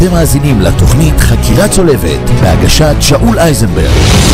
אתם מאזינים לתוכנית חקירה צולבת בהגשת שאול אייזנברג.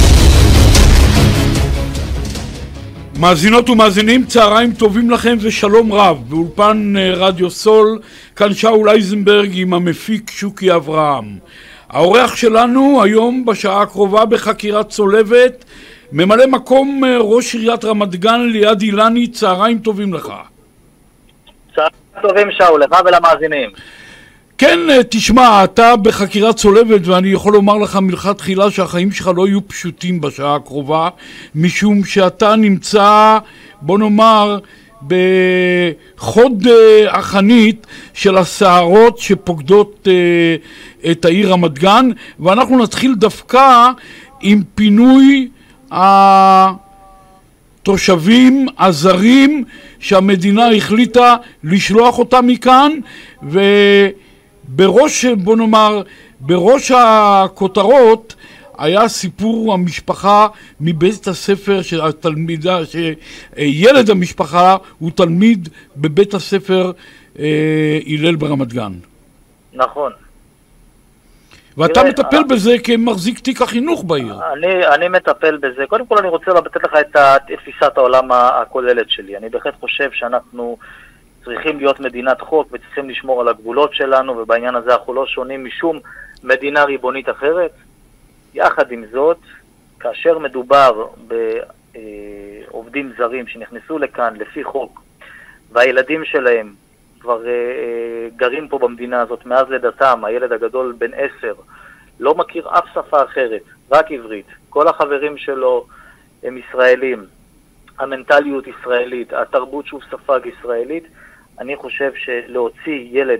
מאזינות ומאזינים, צהריים טובים לכם ושלום רב. באולפן רדיו סול, כאן שאול אייזנברג עם המפיק שוקי אברהם. האורח שלנו היום בשעה הקרובה בחקירה צולבת, ממלא מקום ראש עיריית רמת גן ליעד אילני. צהריים טובים לך. צהריים טובים שאול, לך ולמאזינים. כן, תשמע, אתה בחקירה צולבת, ואני יכול לומר לך מלכתחילה שהחיים שלך לא יהיו פשוטים בשעה הקרובה, משום שאתה נמצא, בוא נאמר, בחוד החנית של הסערות שפוקדות את העיר רמת גן, ואנחנו נתחיל דווקא עם פינוי התושבים הזרים שהמדינה החליטה לשלוח אותם מכאן, בראש, בוא נאמר, בראש הכותרות היה סיפור המשפחה מבית הספר של התלמידה, שילד המשפחה הוא תלמיד בבית הספר הלל ברמת גן. נכון. ואתה מטפל בזה כמחזיק תיק החינוך בעיר. אני מטפל בזה. קודם כל אני רוצה לתת לך את תפיסת העולם הכוללת שלי. אני בהחלט חושב שאנחנו צריכים להיות מדינת חוק וצריכים לשמור על הגבולות שלנו, ובעניין הזה אנחנו לא שונים משום מדינה ריבונית אחרת. יחד עם זאת, כאשר מדובר בעובדים זרים שנכנסו לכאן לפי חוק, והילדים שלהם כבר גרים פה במדינה הזאת מאז לידתם, הילד הגדול בן 10, לא מכיר אף שפה אחרת, רק עברית, כל החברים שלו הם ישראלים, המנטליות ישראלית, התרבות שהוא ספג ישראלית, אני חושב שלהוציא ילד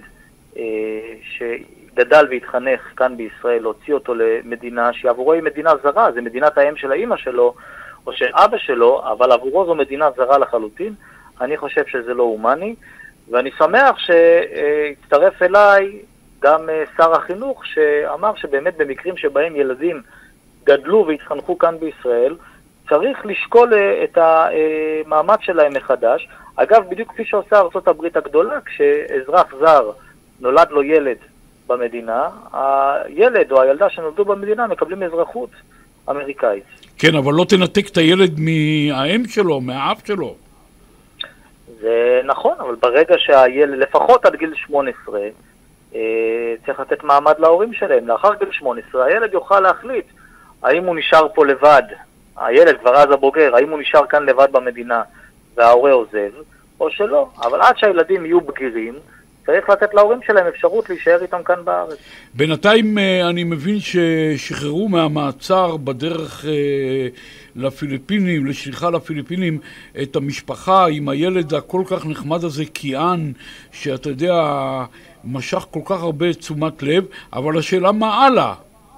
שגדל והתחנך כאן בישראל, להוציא אותו למדינה שעבורו היא מדינה זרה, זה מדינת האם של האמא שלו או של אבא שלו, אבל עבורו זו מדינה זרה לחלוטין, אני חושב שזה לא הומני, ואני שמח שהצטרף אליי גם שר החינוך שאמר שבאמת במקרים שבהם ילדים גדלו והתחנכו כאן בישראל, צריך לשקול את המעמד שלהם מחדש. אגב, בדיוק כפי שעושה ארצות הברית הגדולה, כשאזרח זר נולד לו ילד במדינה, הילד או הילדה שנולדו במדינה מקבלים אזרחות אמריקאית. כן, אבל לא תנתק את הילד מהאם שלו, מהאב שלו. זה נכון, אבל ברגע שהילד, לפחות עד גיל 18, צריך לתת מעמד להורים שלהם. לאחר גיל 18, הילד יוכל להחליט האם הוא נשאר פה לבד, הילד כבר אז הבוגר, האם הוא נשאר כאן לבד במדינה וההורה עוזב, או שלא. אבל עד שהילדים יהיו בגירים, צריך לתת להורים שלהם אפשרות להישאר איתם כאן בארץ. בינתיים אני מבין ששחררו מהמעצר בדרך לפיליפינים, לשליחה לפיליפינים, את המשפחה עם הילד הכל כך נחמד הזה, קיאן, שאתה יודע, משך כל כך הרבה תשומת לב, אבל השאלה מה הלאה?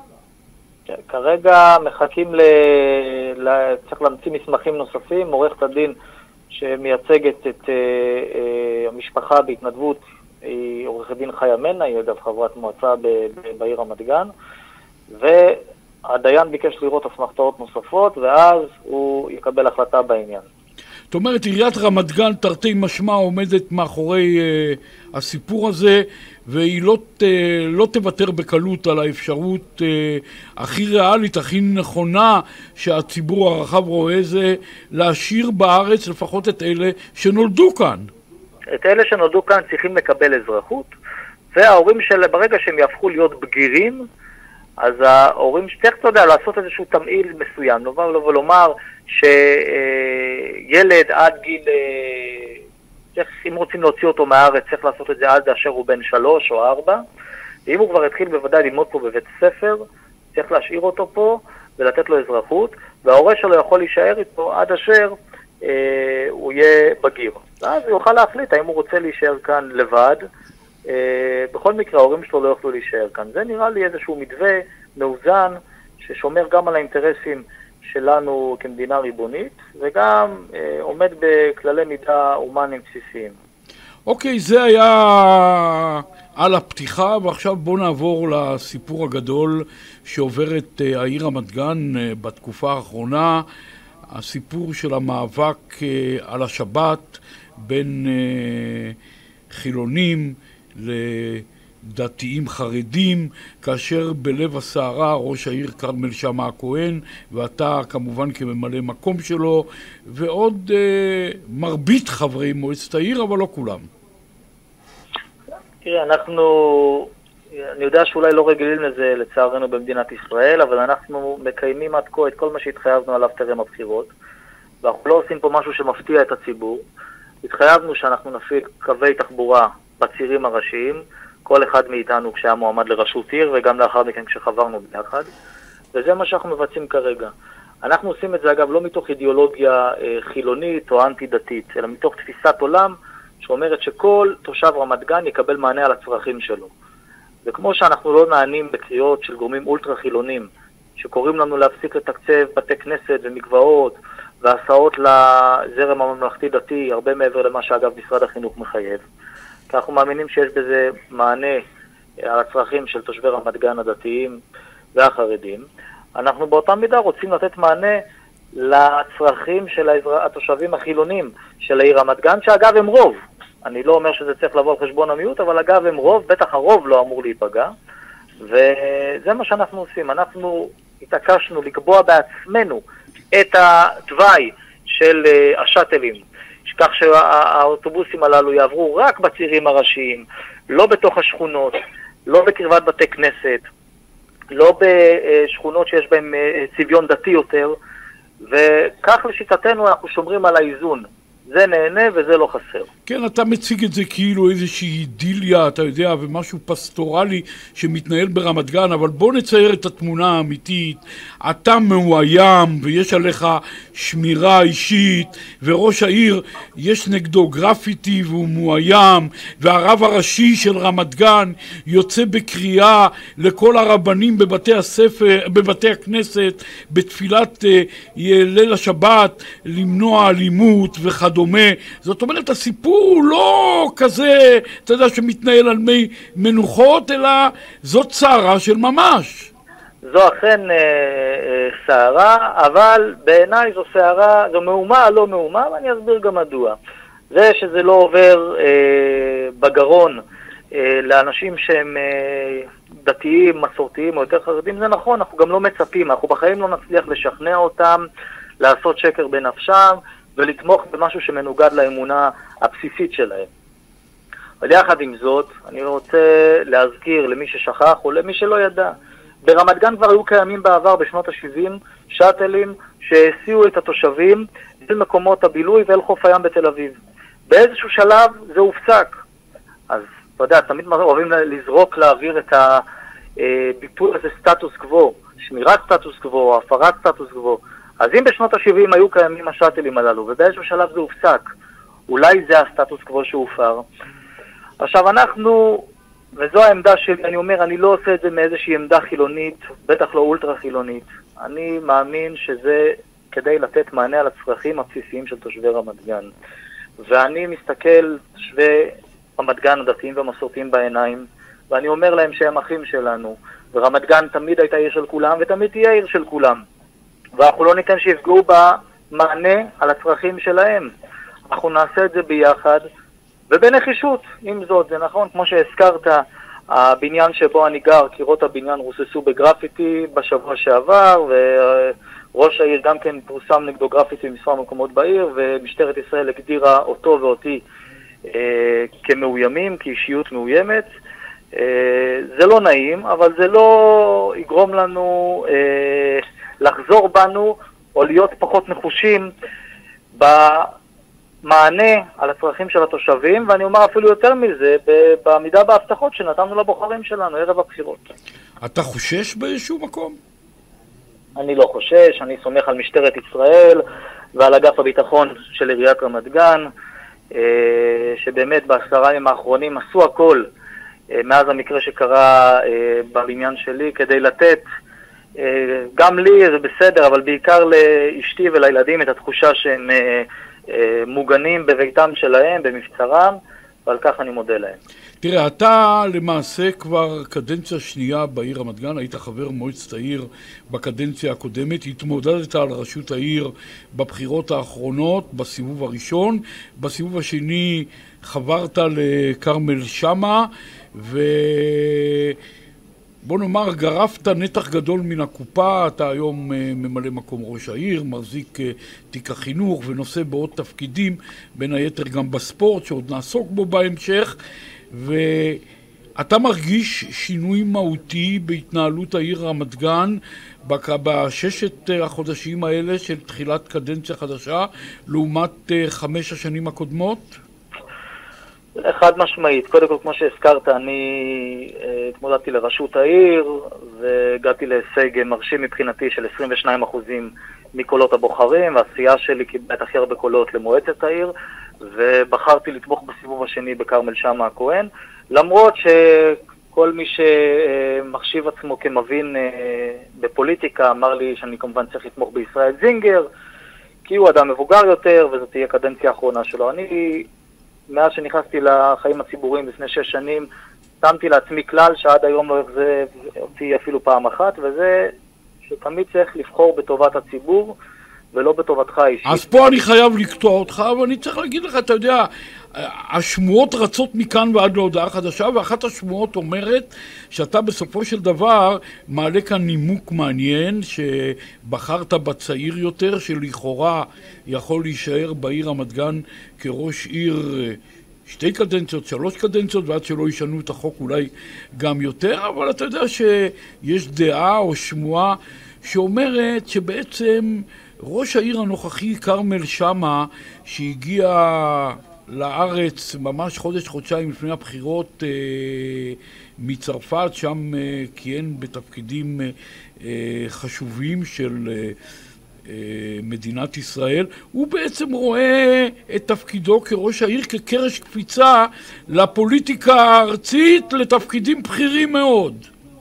כרגע מחכים צריך להמציא מסמכים נוספים. עורכת הדין שמייצגת את המשפחה בהתנדבות היא עורכת דין חיה מנה, היא אגב חברת מועצה בעיר רמת גן, והדיין ביקש לראות אסמכתאות נוספות, ואז הוא יקבל החלטה בעניין. זאת אומרת, עיריית רמת גן תרתי משמע עומדת מאחורי הסיפור הזה, והיא לא תוותר בקלות על האפשרות הכי ריאלית, הכי נכונה שהציבור הרחב רואה זה, להשאיר בארץ לפחות את אלה שנולדו כאן. את אלה שנולדו כאן צריכים לקבל אזרחות, וההורים של, ברגע שהם יהפכו להיות בגירים, אז ההורים שצריך, אתה יודע, לעשות איזשהו תמעיל מסוים, ולומר שילד עד גיל, אם רוצים להוציא אותו מהארץ, צריך לעשות את זה עד אשר הוא בן 3 או 4, ואם הוא כבר התחיל בוודאי ללמוד פה בבית ספר, צריך להשאיר אותו פה ולתת לו אזרחות, וההורה שלו יכול להישאר איתו עד אשר הוא יהיה בגיר. ואז הוא יוכל להחליט האם הוא רוצה להישאר כאן לבד. בכל מקרה ההורים שלו לא יוכלו להישאר כאן. זה נראה לי איזשהו מתווה מאוזן ששומר גם על האינטרסים שלנו כמדינה ריבונית, וגם עומד בכללי מידה הומניים בסיסיים. אוקיי, זה היה על הפתיחה, ועכשיו בואו נעבור לסיפור הגדול שעוברת העיר רמת גן בתקופה האחרונה, הסיפור של המאבק על השבת בין חילונים דתיים חרדים, כאשר בלב הסערה ראש העיר כרמל שאמה הכהן, ואתה כמובן כממלא מקום שלו, ועוד מרבית חברי מועצת העיר, אבל לא כולם. תראה, אני יודע שאולי לא רגילים לזה לצערנו במדינת ישראל, אבל אנחנו מקיימים עד כה את כל מה שהתחייבנו עליו טרם הבחירות, ואנחנו לא עושים פה משהו שמפתיע את הציבור. התחייבנו שאנחנו נפעיל קווי תחבורה בצירים הראשיים, כל אחד מאיתנו כשהיה מועמד לראשות עיר, וגם לאחר מכן כשחברנו ביחד, וזה מה שאנחנו מבצעים כרגע. אנחנו עושים את זה אגב לא מתוך אידיאולוגיה חילונית או אנטי-דתית, אלא מתוך תפיסת עולם שאומרת שכל תושב רמת גן יקבל מענה על הצרכים שלו. וכמו שאנחנו לא נענים בקריאות של גורמים אולטרה חילונים, שקוראים לנו להפסיק לתקצב בתי כנסת ומקוואות, והסעות לזרם הממלכתי דתי, הרבה מעבר למה שאגב משרד החינוך מחייב. כי אנחנו מאמינים שיש בזה מענה על הצרכים של תושבי רמת גן הדתיים והחרדים. אנחנו באותה מידה רוצים לתת מענה לצרכים של התושבים החילונים של העיר רמת גן, שאגב הם רוב. אני לא אומר שזה צריך לבוא על חשבון המיעוט, אבל אגב הם רוב, בטח הרוב לא אמור להיפגע. וזה מה שאנחנו עושים. אנחנו התעקשנו לקבוע בעצמנו את התוואי של השאטלים, כך שהאוטובוסים הללו יעברו רק בצירים הראשיים, לא בתוך השכונות, לא בקרבת בתי כנסת, לא בשכונות שיש בהם צביון דתי יותר, וכך לשיטתנו אנחנו שומרים על האיזון. זה נהנה וזה לא חסר. כן, אתה מציג את זה כאילו איזושהי אידיליה, אתה יודע, ומשהו פסטורלי שמתנהל ברמת גן, אבל בוא נצייר את התמונה האמיתית. אתה מאוים ויש עליך שמירה אישית, וראש העיר יש נגדו גרפיטי והוא מאוים, והרב הראשי של רמת גן יוצא בקריאה לכל הרבנים בבתי הספר, בבתי הכנסת, בתפילת ליל השבת, למנוע אלימות וכדומה. זאת אומרת, הסיפור הוא לא כזה, אתה יודע, שמתנהל על מי מנוחות, אלא זאת צערה של ממש. זו אכן סערה, אבל בעיניי זו סערה, זו מהומה, לא מהומה, ואני אסביר גם מדוע. זה שזה לא עובר בגרון לאנשים שהם דתיים, מסורתיים או יותר חרדים, זה נכון, אנחנו גם לא מצפים, אנחנו בחיים לא נצליח לשכנע אותם, לעשות שקר בנפשם, ולתמוך במשהו שמנוגד לאמונה הבסיסית שלהם. אבל יחד עם זאת, אני רוצה להזכיר למי ששכח או למי שלא ידע, ברמת גן כבר היו קיימים בעבר בשנות ה-70 שאטלים שהסיעו את התושבים אל מקומות הבילוי ואל חוף הים בתל אביב. באיזשהו שלב זה הופסק. אז אתה יודע, תמיד אוהבים לזרוק לאוויר את הביטוי הזה סטטוס קוו, שמירת סטטוס קוו, הפרת סטטוס קוו. אז אם בשנות ה-70 היו קיימים השאטלים הללו, ובאיזשהו שלב זה הופסק, אולי זה הסטטוס קוו שהופר. עכשיו אנחנו, וזו העמדה שלי, אני אומר, אני לא עושה את זה מאיזושהי עמדה חילונית, בטח לא אולטרה חילונית. אני מאמין שזה כדי לתת מענה על הצרכים הבסיסיים של תושבי רמת גן. ואני מסתכל תושבי רמת גן הדתיים והמסורתיים בעיניים, ואני אומר להם שהם אחים שלנו, ורמת גן תמיד הייתה עיר של כולם, ותמיד תהיה עיר של כולם. ואנחנו לא ניתן שיפגעו במענה על הצרכים שלהם. אנחנו נעשה את זה ביחד, ובנחישות, עם זאת, זה נכון, כמו שהזכרת, הבניין שבו אני גר, קירות הבניין רוססו בגרפיטי בשבוע שעבר, וראש העיר גם כן פורסם נגדו גרפיטי במספר מקומות בעיר, ומשטרת ישראל הגדירה אותו ואותי כמאוימים, כאישיות מאוימת. זה לא נעים, אבל זה לא יגרום לנו לחזור בנו, או להיות פחות נחושים במענה על הצרכים של התושבים, ואני אומר אפילו יותר מזה, בעמידה בהבטחות שנתנו לבוחרים שלנו ערב הבחירות. אתה חושש באיזשהו מקום? אני לא חושש, אני סומך על משטרת ישראל ועל אגף הביטחון של עיריית רמת גן, שבאמת ב10 ימים האחרונים עשו הכל מאז המקרה שקרה בבניין שלי, כדי לתת גם לי זה בסדר, אבל בעיקר לאשתי ולילדים את התחושה שהם מוגנים בביתם שלהם, במבצרם, ועל כך אני מודה להם. תראה, אתה למעשה כבר קדנציה שנייה בעיר רמת גן, היית חבר מועצת העיר בקדנציה הקודמת, התמודדת על ראשות העיר בבחירות האחרונות, בסיבוב הראשון, בסיבוב השני חברת לכרמל שאמה, בוא נאמר, גרפת נתח גדול מן הקופה, אתה היום ממלא מקום ראש העיר, מחזיק תיק החינוך ונושא בעוד תפקידים, בין היתר גם בספורט, שעוד נעסוק בו בהמשך, ואתה מרגיש שינוי מהותי בהתנהלות העיר רמת גן בששת החודשים האלה של תחילת קדנציה חדשה, לעומת 5 השנים הקודמות? חד משמעית. קודם כל, כמו שהזכרת, אני התמודדתי לראשות העיר והגעתי להישג מרשים מבחינתי של 22% מקולות הבוחרים, והסיעה שלי קיבלה את הכי הרבה קולות למועצת העיר, ובחרתי לתמוך בסיבוב השני בכרמל שאמה הכהן, למרות שכל מי שמחשיב עצמו כמבין בפוליטיקה אמר לי שאני כמובן צריך לתמוך בישראל זינגר, כי הוא אדם מבוגר יותר וזאת תהיה קדנציה האחרונה שלו. אני מאז שנכנסתי לחיים הציבוריים לפני 6 שנים, שמתי לעצמי כלל שעד היום לא יחזה אותי אפילו פעם אחת, וזה שתמיד צריך לבחור בטובת הציבור ולא בטובתך האישית. אז פה אני חייב לקטוע אותך, ואני צריך להגיד לך, אתה יודע, השמועות רצות מכאן ועד להודעה חדשה, ואחת השמועות אומרת שאתה בסופו של דבר מעלה כאן נימוק מעניין, שבחרת בצעיר יותר, שלכאורה יכול להישאר בעיר רמת גן כראש עיר 2 קדנציות, 3 קדנציות, ועד שלא ישנו את החוק אולי גם יותר, אבל אתה יודע שיש דעה או שמועה שאומרת שבעצם ראש העיר הנוכחי כרמל שאמה, שהגיע לארץ ממש חודש-חודשיים לפני הבחירות מצרפת, שם כיהן בתפקידים חשובים של מדינת ישראל, הוא בעצם רואה את תפקידו כראש העיר כקרש קפיצה לפוליטיקה הארצית, לתפקידים בכירים מאוד.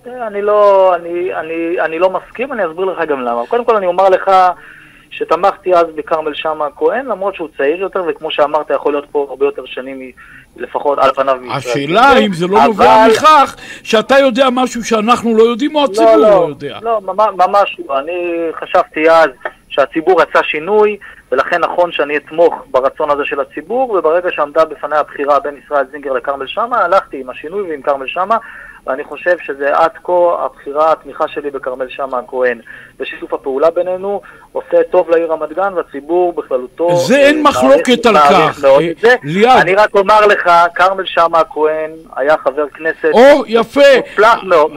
אני לא מסכים, אני אסביר לך גם למה. קודם כל אני אומר לך שתמכתי אז בכרמל שאמה הכהן, למרות שהוא צעיר יותר, וכמו שאמרת, יכול להיות פה הרבה יותר שנים, לפחות על פניו מישראל. השאלה אם זה לא נובע מכך שאתה יודע משהו שאנחנו לא יודעים, או הציבור לא יודע. לא, ממש לא. אני חשבתי אז שהציבור רצה שינוי, ולכן נכון שאני אתמוך ברצון הזה של הציבור, וברגע שעמדה בפני הבחירה בין ישראל זינגר לכרמל שאמה, הלכתי עם השינוי ועם כרמל שאמה, ואני חושב שזה עד כה הבחירה, התמיכה שלי בכרמל שאמה הכהן, ושיתוף הפעולה בינינו עושה טוב לעיר רמת גן, והציבור בכללותו. זה אין מחלוקת על כך. אני רק אומר לך, כרמל שאמה הכהן היה חבר כנסת יפה. מוצלח מאוד,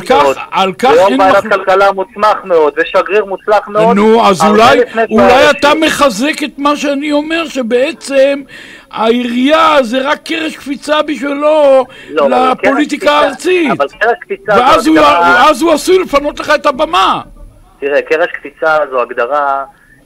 ויום ועדת כלכלה מוצלח מאוד, ושגריר מוצלח מאוד. נו, אז אולי אתה מחזק את מה שאני אומר, שבעצם העירייה זה רק קרש קפיצה בשבילו לפוליטיקה הארצית, ואז הוא עשוי לפנות לך את הבמה. תראה, קרש קפיצה זו הגדרה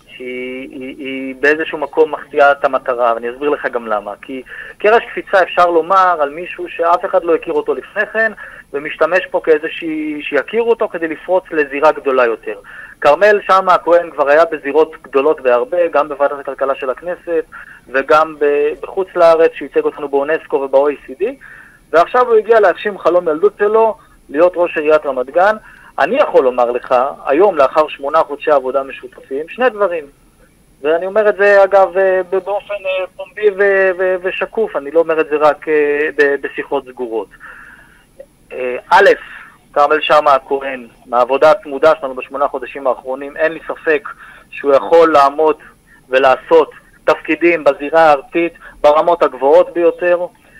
שהיא באיזשהו מקום מחטיאה את המטרה, ואני אסביר לך גם למה. כי קרש קפיצה אפשר לומר על מישהו שאף אחד לא הכיר אותו לפני כן, ומשתמש פה כאיזה שיכירו אותו כדי לפרוץ לזירה גדולה יותר. כרמל שאמה הכהן כבר היה בזירות גדולות בהרבה, גם בוועדת הכלכלה של הכנסת, וגם בחוץ לארץ שייצג אותנו באונסקו וב-OECD, ועכשיו הוא הגיע להגשים חלום ילדות שלו, להיות ראש עיריית רמת גן. אני יכול לומר לך, היום לאחר 8 חודשי עבודה משותפים, 2 דברים. ואני אומר את זה אגב באופן פומבי ושקוף, אני לא אומר את זה רק בשיחות סגורות. א', כרמל שאמה הכהן, מהעבודה הצמודה שלנו ב8 חודשים האחרונים, אין לי ספק שהוא יכול לעמוד ולעשות תפקידים בזירה הארצית ברמות הגבוהות ביותר.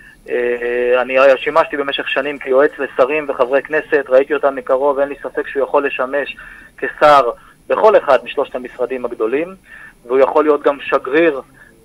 אני שימשתי במשך שנים כיועץ לשרים וחברי כנסת, ראיתי אותם מקרוב, ואין לי ספק שהוא יכול לשמש כשר בכל אחד משלושת המשרדים הגדולים, והוא יכול להיות גם שגריר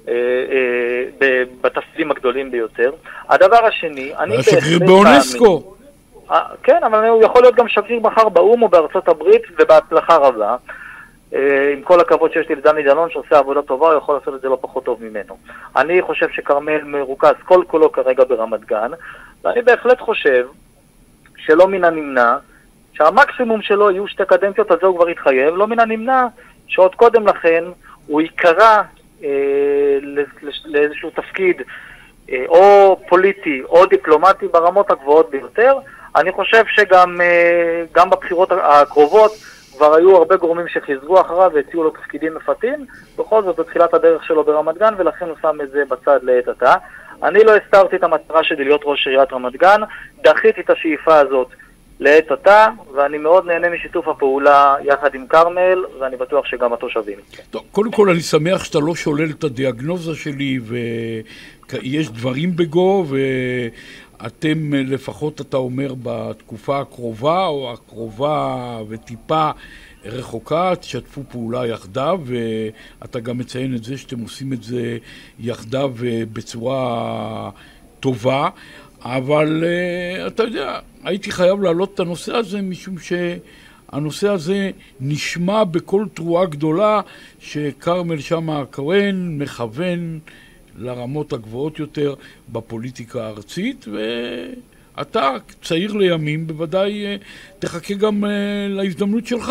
בתפקידים הגדולים ביותר. הדבר השני, אני שגריר באונסקו. כן, אבל הוא יכול להיות גם שגריר מחר באום או בארצות הברית, ובהצלחה רבה. עם כל הכבוד שיש לי לדני דנון שעושה עבודה טובה, הוא יכול לעשות את זה לא פחות טוב ממנו. אני חושב שכרמל מרוכז כל כולו כרגע ברמת גן, ואני בהחלט חושב שלא מן הנמנע, שהמקסימום שלו יהיו 2 קדנציות, אז זה הוא כבר התחייב, לא מן הנמנע שעוד קודם לכן הוא יקרא לאיזשהו תפקיד או פוליטי או דיפלומטי ברמות הגבוהות ביותר. אני חושב שגם בבחירות הקרובות כבר היו הרבה גורמים שחיזרו אחריו והציעו לו תפקידים מפתים, בכל זאת בתחילת הדרך שלו ברמת גן, ולכן הוא שם את זה בצד לעת עתה. אני לא הסתרתי את המטרה שלי להיות ראש עיריית רמת גן, דחיתי את השאיפה הזאת לעת עתה, ואני מאוד נהנה משיתוף הפעולה יחד עם קרמל, ואני בטוח שגם התושבים. טוב, קודם כל אני שמח שאתה לא שולל את הדיאגנוזה שלי, ויש דברים בגו, ואתם לפחות, אתה אומר, בתקופה הקרובה, או הקרובה וטיפה רחוקה, תשתפו פעולה יחדיו, ואתה גם מציין את זה שאתם עושים את זה יחדיו בצורה טובה, אבל אתה יודע, הייתי חייב להעלות את הנושא הזה, משום שהנושא הזה נשמע בכל תרועה גדולה שקרמל שאמה הכהן מכוון לרמות הגבוהות יותר בפוליטיקה הארצית, ואתה צעיר לימים, בוודאי תחכה גם להזדמנות שלך.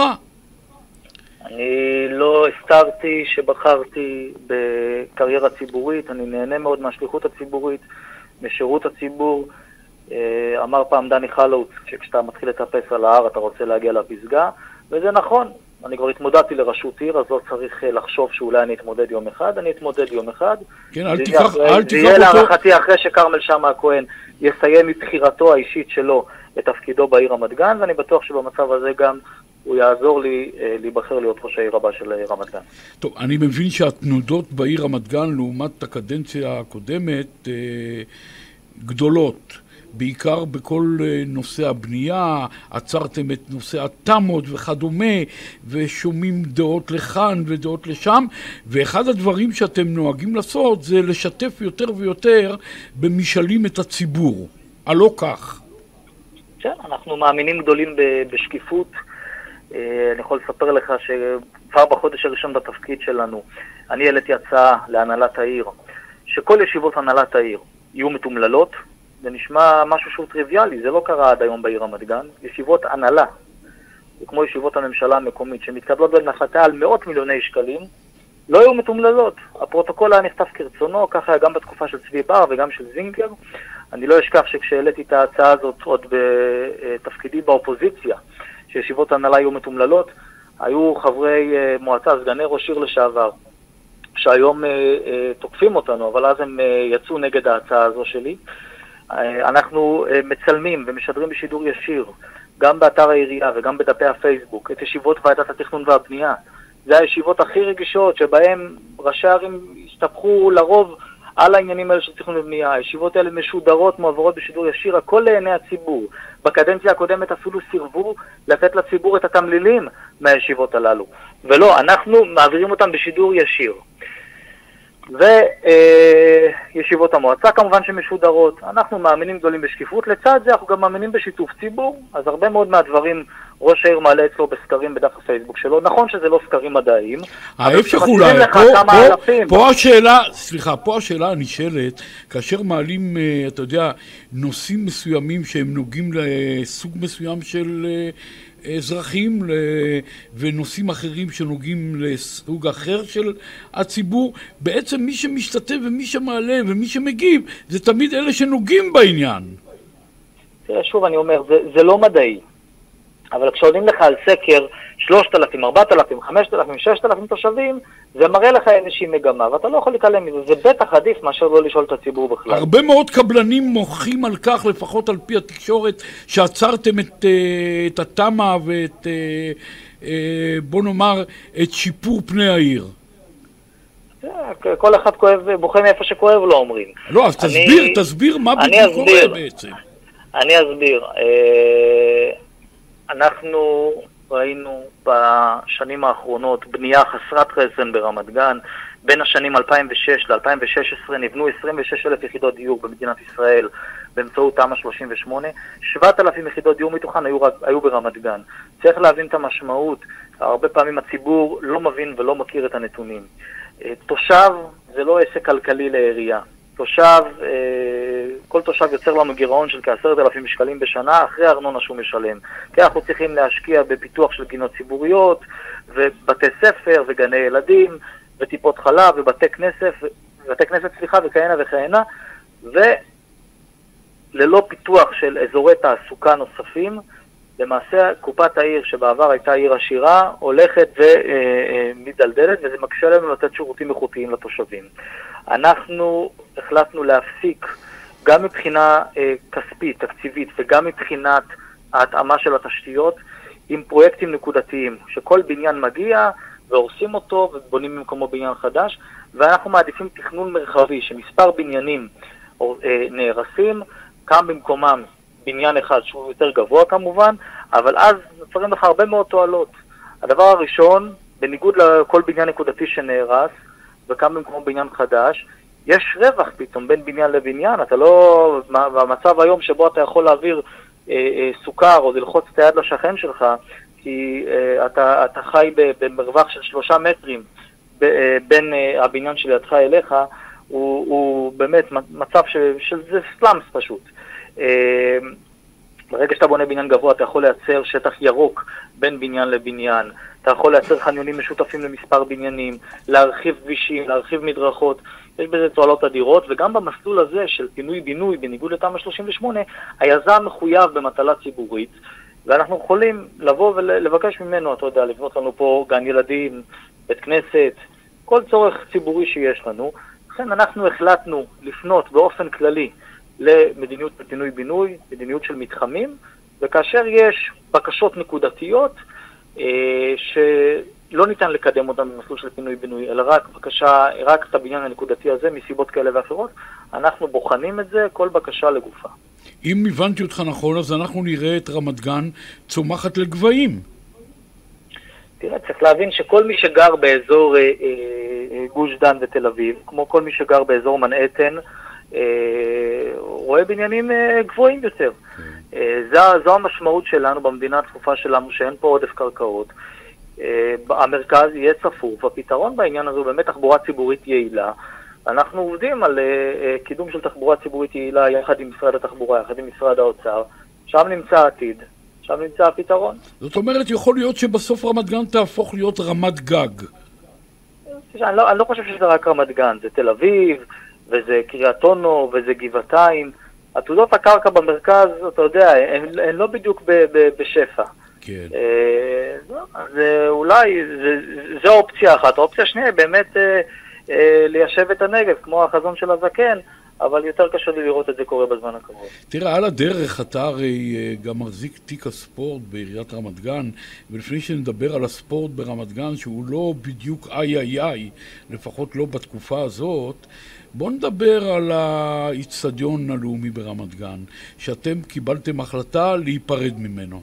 אני לא הסתרתי שבחרתי בקריירה ציבורית, אני נהנה מאוד מהשליחות הציבורית, משירות הציבור. אמר פעם דני חלוץ, שכשאתה מתחיל לטפס על ההר אתה רוצה להגיע לפסגה, וזה נכון. אני כבר התמודדתי לראשות עיר, אז לא צריך לחשוב שאולי אני אתמודד יום אחד, אני אתמודד יום אחד. כן, אל תיקח אותו. זה יהיה להערכתי אחרי שקרמל שאמה הכהן יסיים מבחירתו האישית שלו את תפקידו בעיר רמת גן, ואני בטוח שבמצב הזה גם הוא יעזור לי להיבחר להיות ראש העיר הבא של רמת גן. טוב, אני מבין שהתנודות בעיר רמת גן לעומת הקדנציה הקודמת גדולות. בעיקר בכל נושא הבנייה, עצרתם את נושא התמות וכדומה, ושומעים דעות לכאן ודעות לשם, ואחד הדברים שאתם נוהגים לעשות זה לשתף יותר ויותר במשאלים את הציבור. הלא כך. כן, אנחנו מאמינים גדולים בשקיפות. אני יכול לספר לך שכבר בחודש הראשון בתפקיד שלנו, אני העליתי הצעה להנהלת העיר, שכל ישיבות הנהלת העיר יהיו מתומללות. זה נשמע משהו שהוא טריוויאלי, זה לא קרה עד היום בעיר רמת גן. ישיבות הנהלה, כמו ישיבות הממשלה המקומית, שמתקבלות בהחלטה על מאות מיליוני שקלים, לא היו מתומללות. הפרוטוקול היה נכתב כרצונו, ככה היה גם בתקופה של צבי בר וגם של זינגר. אני לא אשכח שכשהעליתי את ההצעה הזאת עוד בתפקידי באופוזיציה, שישיבות הנהלה היו מתומללות, היו חברי מועצה, סגני ראש עיר לשעבר, שהיום תוקפים אותנו, אבל אז הם יצאו נגד ההצעה הזו שלי. אנחנו מצלמים ומשדרים בשידור ישיר, גם באתר העירייה וגם בדפי הפייסבוק, את ישיבות ועדת התכנון והבנייה. זה הישיבות הכי רגישות, שבהם ראשי הערים הסתבכו לרוב על העניינים האלה של תכנון ובנייה. הישיבות האלה משודרות, מועברות בשידור ישיר, הכל לעיני הציבור. בקדנציה הקודמת אפילו סירבו לתת לציבור את התמלילים מהישיבות הללו. ולא, אנחנו מעבירים אותם בשידור ישיר. וישיבות המועצה כמובן שמשודרות. אנחנו מאמינים גדולים בשקיפות, לצד זה אנחנו גם מאמינים בשיתוף ציבור, אז הרבה מאוד מהדברים ראש העיר מעלה אצלו בסקרים בדף הפייסבוק שלו. נכון שזה לא סקרים מדעיים, ההפך אולי, פה השאלה הנשאלת, כאשר מעלים, אתה יודע, נושאים מסוימים שהם נוגעים לסוג מסוים של אזרחים ונושאים אחרים שנוגעים לסוג אחר של הציבור, בעצם מי שמשתתף ומי שמעלה ומי שמגיב זה תמיד אלה שנוגעים בעניין. שוב אני אומר, זה לא מדעי, אבל כשעונים לך על סקר 3,000, 4,000, 5,000, 6,000 תושבים, זה מראה לך איזושהי מגמה, ואתה לא יכול להתעלם מזה. זה בטח עדיף מאשר לא לשאול את הציבור בכלל. הרבה מאוד קבלנים מוחים על כך, לפחות על פי התקשורת, שעצרתם את התמה ואת, בוא נאמר, את שיפור פני העיר. כל אחד בוכה מאיפה שכואב לו, אומרים. לא, אז תסביר מה בדיוק קורה בעצם. אני אסביר. אנחנו ראינו בשנים האחרונות בנייה חסרת רסן ברמת גן. בין השנים 2006 ל-2016 נבנו 26,000 יחידות דיור במדינת ישראל באמצעות תמ"א 38. 7,000 יחידות דיור מתוכן היו ברמת גן. צריך להבין את המשמעות. הרבה פעמים הציבור לא מבין ולא מכיר את הנתונים. תושב זה לא עסק כלכלי לעירייה. כל תושב יוצר לנו גירעון של כ10,000 שקלים בשנה אחרי הארנונה שהוא משלם. כי אנחנו צריכים להשקיע בפיתוח של גינות ציבוריות ובתי ספר וגני ילדים וטיפות חלב ובתי כנסת וכהנה וכהנה, וללא פיתוח של אזורי תעסוקה נוספים, למעשה קופת העיר שבעבר הייתה עיר עשירה הולכת ומדלדלת, וזה מקשה לנו לתת שירותים איכותיים לתושבים. אנחנו החלטנו להפסיק גם מבחינה כספית, תקציבית, וגם מבחינת ההתאמה של התשתיות עם פרויקטים נקודתיים, שכל בניין מגיע והורסים אותו ובונים במקומו בניין חדש, ואנחנו מעדיפים תכנון מרחבי שמספר בניינים נהרסים, קם במקומם בניין אחד שהוא יותר גבוה כמובן, אבל אז נוצרים לך הרבה מאוד תועלות. הדבר הראשון, בניגוד לכל בניין נקודתי שנהרס וקם במקומו בניין חדש, יש רווח פתאום בין בניין לבניין. אתה לא, במצב היום שבו אתה יכול להעביר סוכר או ללחוץ את היד לשכן שלך, כי אתה חי במרווח של 3 מטרים בין הבניין שלידך אליך, הוא באמת מצב שזה סלאמס פשוט. ברגע שאתה בונה בניין גבוה, אתה יכול לייצר שטח ירוק בין בניין לבניין, אתה יכול לייצר חניונים משותפים למספר בניינים, להרחיב כבישים, להרחיב מדרכות, יש בזה תועלות אדירות, וגם במסלול הזה של פינוי-בינוי, בניגוד לתמ"א 38, היזם מחויב במטלה ציבורית, ואנחנו יכולים לבוא ולבקש ממנו, אתה יודע, לבנות לנו פה גן ילדים, בית כנסת, כל צורך ציבורי שיש לנו. לכן אנחנו החלטנו לפנות באופן כללי למדיניות של פינוי-בינוי, מדיניות של מתחמים, וכאשר יש בקשות נקודתיות שלא ניתן לקדם אותם במסלול של פינוי-בינוי, אלא רק את הבניין הנקודתי הזה מסיבות כאלה ואחרות, אנחנו בוחנים את זה, כל בקשה לגופה. אם הבנתי אותך נכון, אז אנחנו נראה את רמת גן צומחת לגבהים. תראה, צריך להבין שכל מי שגר באזור גוש דן ותל אביב, כמו כל מי שגר באזור מנהטן, רואה בניינים גבוהים יותר. זו המשמעות שלנו במדינה הצפופה שלנו, שאין פה עודף קרקעות. המרכז יהיה צפוף. הפתרון בעניין הזה הוא באמת תחבורה ציבורית יעילה. אנחנו עובדים על קידום של תחבורה ציבורית יעילה יחד עם משרד התחבורה, יחד עם משרד האוצר. שם נמצא העתיד, שם נמצא הפתרון. זאת אומרת, יכול להיות שבסוף רמת גן תהפוך להיות רמת גג. אני לא חושב שזה רק רמת גן, זה תל אביב, וזה קריית אונו, וזה גבעתיים. עתודות הקרקע במרכז, אתה יודע, הן לא בדיוק בשפע. כן. אז אולי, זו אופציה אחת. האופציה השנייה היא באמת ליישב את הנגב, כמו החזון של הזקן, אבל יותר קשה לי לראות את זה קורה בזמן הקרוב. תראה, על הדרך אתה הרי גם מחזיק תיק הספורט בעיריית רמת גן, ולפני שנדבר על הספורט ברמת גן, שהוא לא בדיוק איי, לפחות לא בתקופה הזאת, בואו נדבר על האצטדיון הלאומי ברמת גן, שאתם קיבלתם החלטה להיפרד ממנו.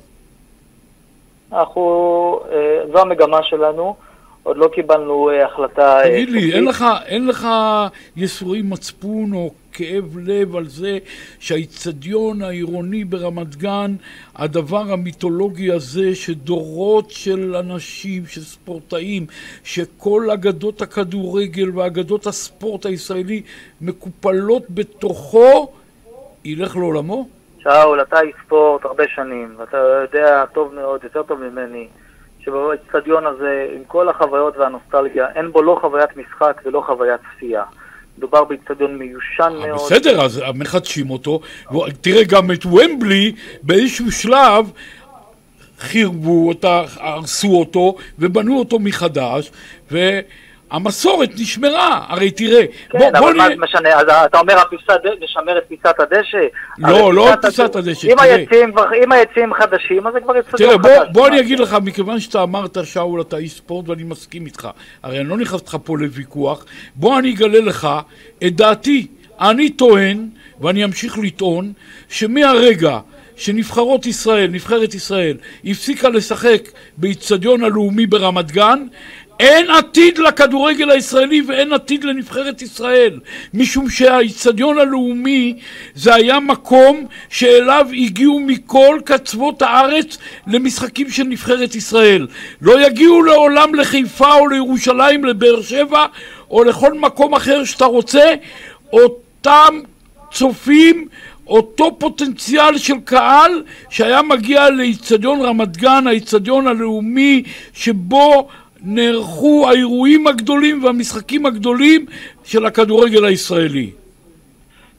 זו המגמה שלנו, עוד לא קיבלנו החלטה... תגיד לי, אין לך יסורי מצפון או כאב לב על זה שהאצטדיון העירוני ברמת גן, הדבר המיתולוגי הזה שדורות של אנשים, של ספורטאים, שכל אגדות הכדורגל ואגדות הספורט הישראלי מקופלות בתוכו, ילך לעולמו? שאול, אתה איש ספורט הרבה שנים, ואתה יודע טוב מאוד, יותר טוב ממני, שבאצטדיון הזה, עם כל החוויות והנוסטלגיה, אין בו לא חוויית משחק ולא חוויית צפייה. מדובר באצטדיון מיושן מאוד. בסדר, אז מחדשים אותו. תראה, גם את ומבלי, באיזשהו שלב, חירבו אותה, הרסו אותו, ובנו אותו מחדש, המסורת נשמרה, הרי תראה. כן, אבל מה זה משנה? אז אתה אומר, נשמר את פיסת הדשא? לא פיסת הדשא. אם היציעים חדשים, אז זה כבר יצטדיון חדש. תראה, בוא אני אגיד לך, מכיוון שאתה אמרת, שאול, אתה איש ספורט, ואני מסכים איתך. הרי אני לא נכנס לך פה לוויכוח. בוא אני אגלה לך את דעתי. אני טוען, ואני אמשיך לטעון, שמהרגע שנבחרת ישראל, הפסיקה לשחק באצטדיון הלאומי ברמת גן, אין עתיד לכדורגל הישראלי ואין עתיד לנבחרת ישראל, משום שהאצטדיון הלאומי זה היה מקום שאליו הגיעו מכל קצוות הארץ למשחקים של נבחרת ישראל. לא יגיעו לעולם לחיפה או לירושלים, לבאר שבע או לכל מקום אחר שאתה רוצה. אותם צופים, אותו פוטנציאל של קהל שהיה מגיע לאצטדיון רמת גן, האצטדיון הלאומי שבו נערכו האירועים הגדולים והמשחקים הגדולים של הכדורגל הישראלי.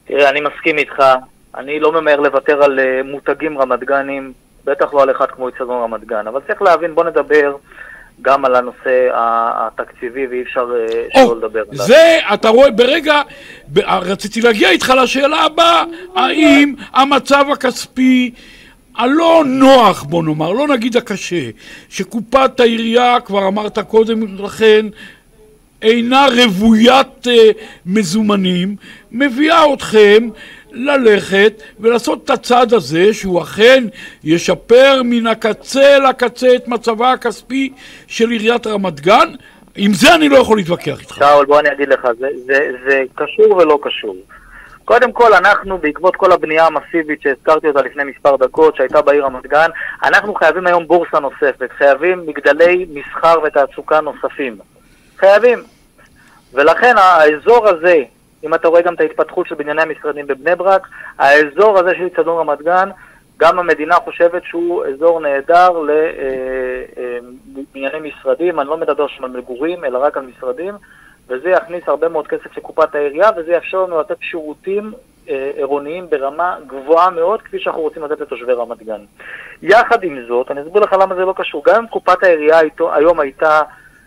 תראה, אני מסכים איתך, אני לא ממהר לוותר על מותגים רמת גנים, בטח לא על אחד כמו אצטדיון רמת גן, אבל צריך להבין, בוא נדבר גם על הנושא התקציבי, ואי אפשר שלא לדבר עליו. זה, אתה רואה, רציתי להגיע איתך לשאלה הבאה, האם המצב הכספי הלא נוח, בוא נאמר, לא נגיד הקשה, שקופת העירייה, כבר אמרת קודם לכן, אינה רוויית מזומנים, מביאה אתכם ללכת ולעשות את הצעד הזה שהוא אכן ישפר מן הקצה לקצה את מצבה הכספי של עיריית רמת גן. עם זה אני לא יכול להתווכח איתך. שאול, בוא אני אגיד לך, זה קשור ולא קשור. קודם כל, אנחנו, בעקבות כל הבנייה המסיבית שהזכרתי אותה לפני מספר דקות, שהייתה בעיר רמת גן, אנחנו חייבים היום בורסה נוספת, חייבים מגדלי מסחר ותעסוקה נוספים. חייבים. ולכן האזור הזה, אם אתה רואה גם את ההתפתחות של בנייני המשרדים בבני ברק, האזור הזה של אצטדיון רמת גן, גם המדינה חושבת שהוא אזור נהדר לבנייני משרדים, אני לא מדבר שם על מגורים, אלא רק על משרדים, וזה יכניס הרבה מאוד כסף לקופת העירייה, וזה יאפשר לנו לתת שירותים עירוניים ברמה גבוהה מאוד, כפי שאנחנו רוצים לתת לתושבי רמת גן. יחד עם זאת, אני אסביר לך למה זה לא קשור, גם אם קופת העירייה היום הייתה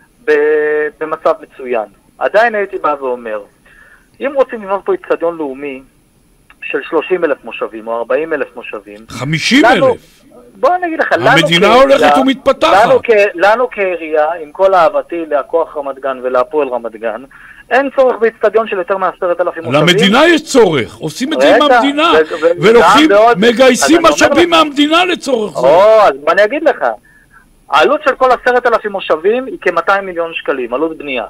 במצב מצוין, עדיין הייתי בא ואומר, אם רוצים לבנות פה אצטדיון לאומי של 30,000 מושבים או 40,000 מושבים, 50,000. בוא נגיד לך, המדינה הולכת ומתפתחת. לנו כעירייה, עם כל אהבתי להכוח רמת גן ולהפועל רמת גן, אין צורך באצטדיון של יותר מ10,000 מושבים. למדינה יש צורך, עושים את זה עם המדינה, ולוקחים, מגייסים משאבים מהמדינה לצורך זה. אז בוא אני אגיד לך, העלות של כל 10,000 מושבים היא כ-200 מיליון שקלים, עלות בנייה.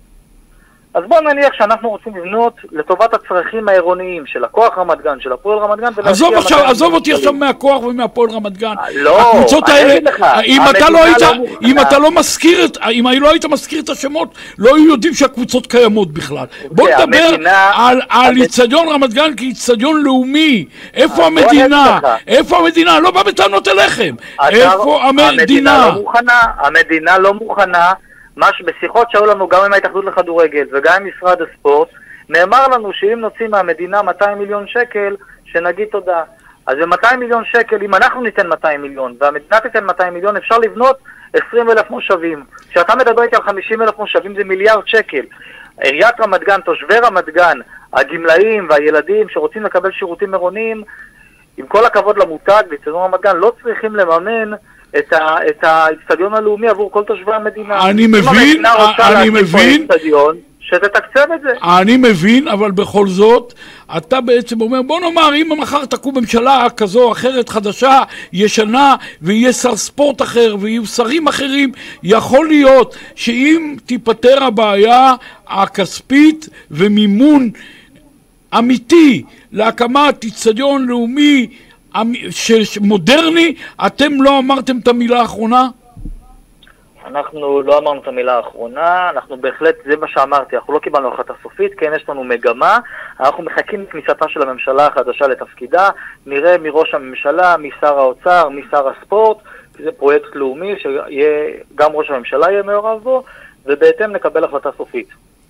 אז בואו נניח שאנחנו רוצים לבנות לטובת הצרכים העירוניים של הכוח רמת גן, של הפועל רמת גן, עזוב אותי עכשיו מהכוח ומהפועל רמת גן. לא, הקבוצות האלה, אם לא היית מזכיר את השמות, לא היו יודעים שהקבוצות קיימות בכלל. בוא נדבר על אצטדיון רמת גן כאצטדיון לאומי. איפה המדינה? איפה המדינה? לא בא בטענות אליכם. איפה המדינה? המדינה לא מוכנה. בשיחות שהיו לנו גם עם ההתאחדות לכדורגל וגם עם משרד הספורט, נאמר לנו שאם נוציא מהמדינה 200 מיליון שקל, שנגיד תודה. אז ב-200 מיליון שקל, אם אנחנו ניתן 200 מיליון והמדינה תיתן 200 מיליון, אפשר לבנות 20,000 מושבים. כשאתה מדבר איתי על 50,000 מושבים זה מיליארד שקל. עיריית רמת גן, תושבי רמת גן, הגמלאים והילדים שרוצים לקבל שירותים עירוניים, עם כל הכבוד למותג באצטדיון רמת גן, לא צריכים לממן את האצטדיון הלאומי עבור כל תושבי המדינה. אני מבין, שתתקצב את זה. אני מבין, אבל בכל זאת, אתה בעצם אומר, בוא נאמר, אם מחר תקום ממשלה כזו או אחרת חדשה, ישנה, ויהיה שר ספורט אחר, ויהיו שרים אחרים, יכול להיות שאם תיפטר הבעיה הכספית ומימון אמיתי להקמת אצטדיון לאומי מודרני, אתם לא אמרתם את המילה האחרונה? אנחנו לא אמרנו את המילה האחרונה, אנחנו בהחלט, זה מה שאמרתי, אנחנו לא קיבלנו החלטה סופית, כן יש לנו מגמה, אנחנו מחכים לכניסתה של הממשלה החדשה לתפקידה, נראה מראש הממשלה, משר האוצר, משר הספורט, זה פרויקט לאומי שגם ראש הממשלה יהיה מעורב בו, ובהתאם נקבל החלטה סופית.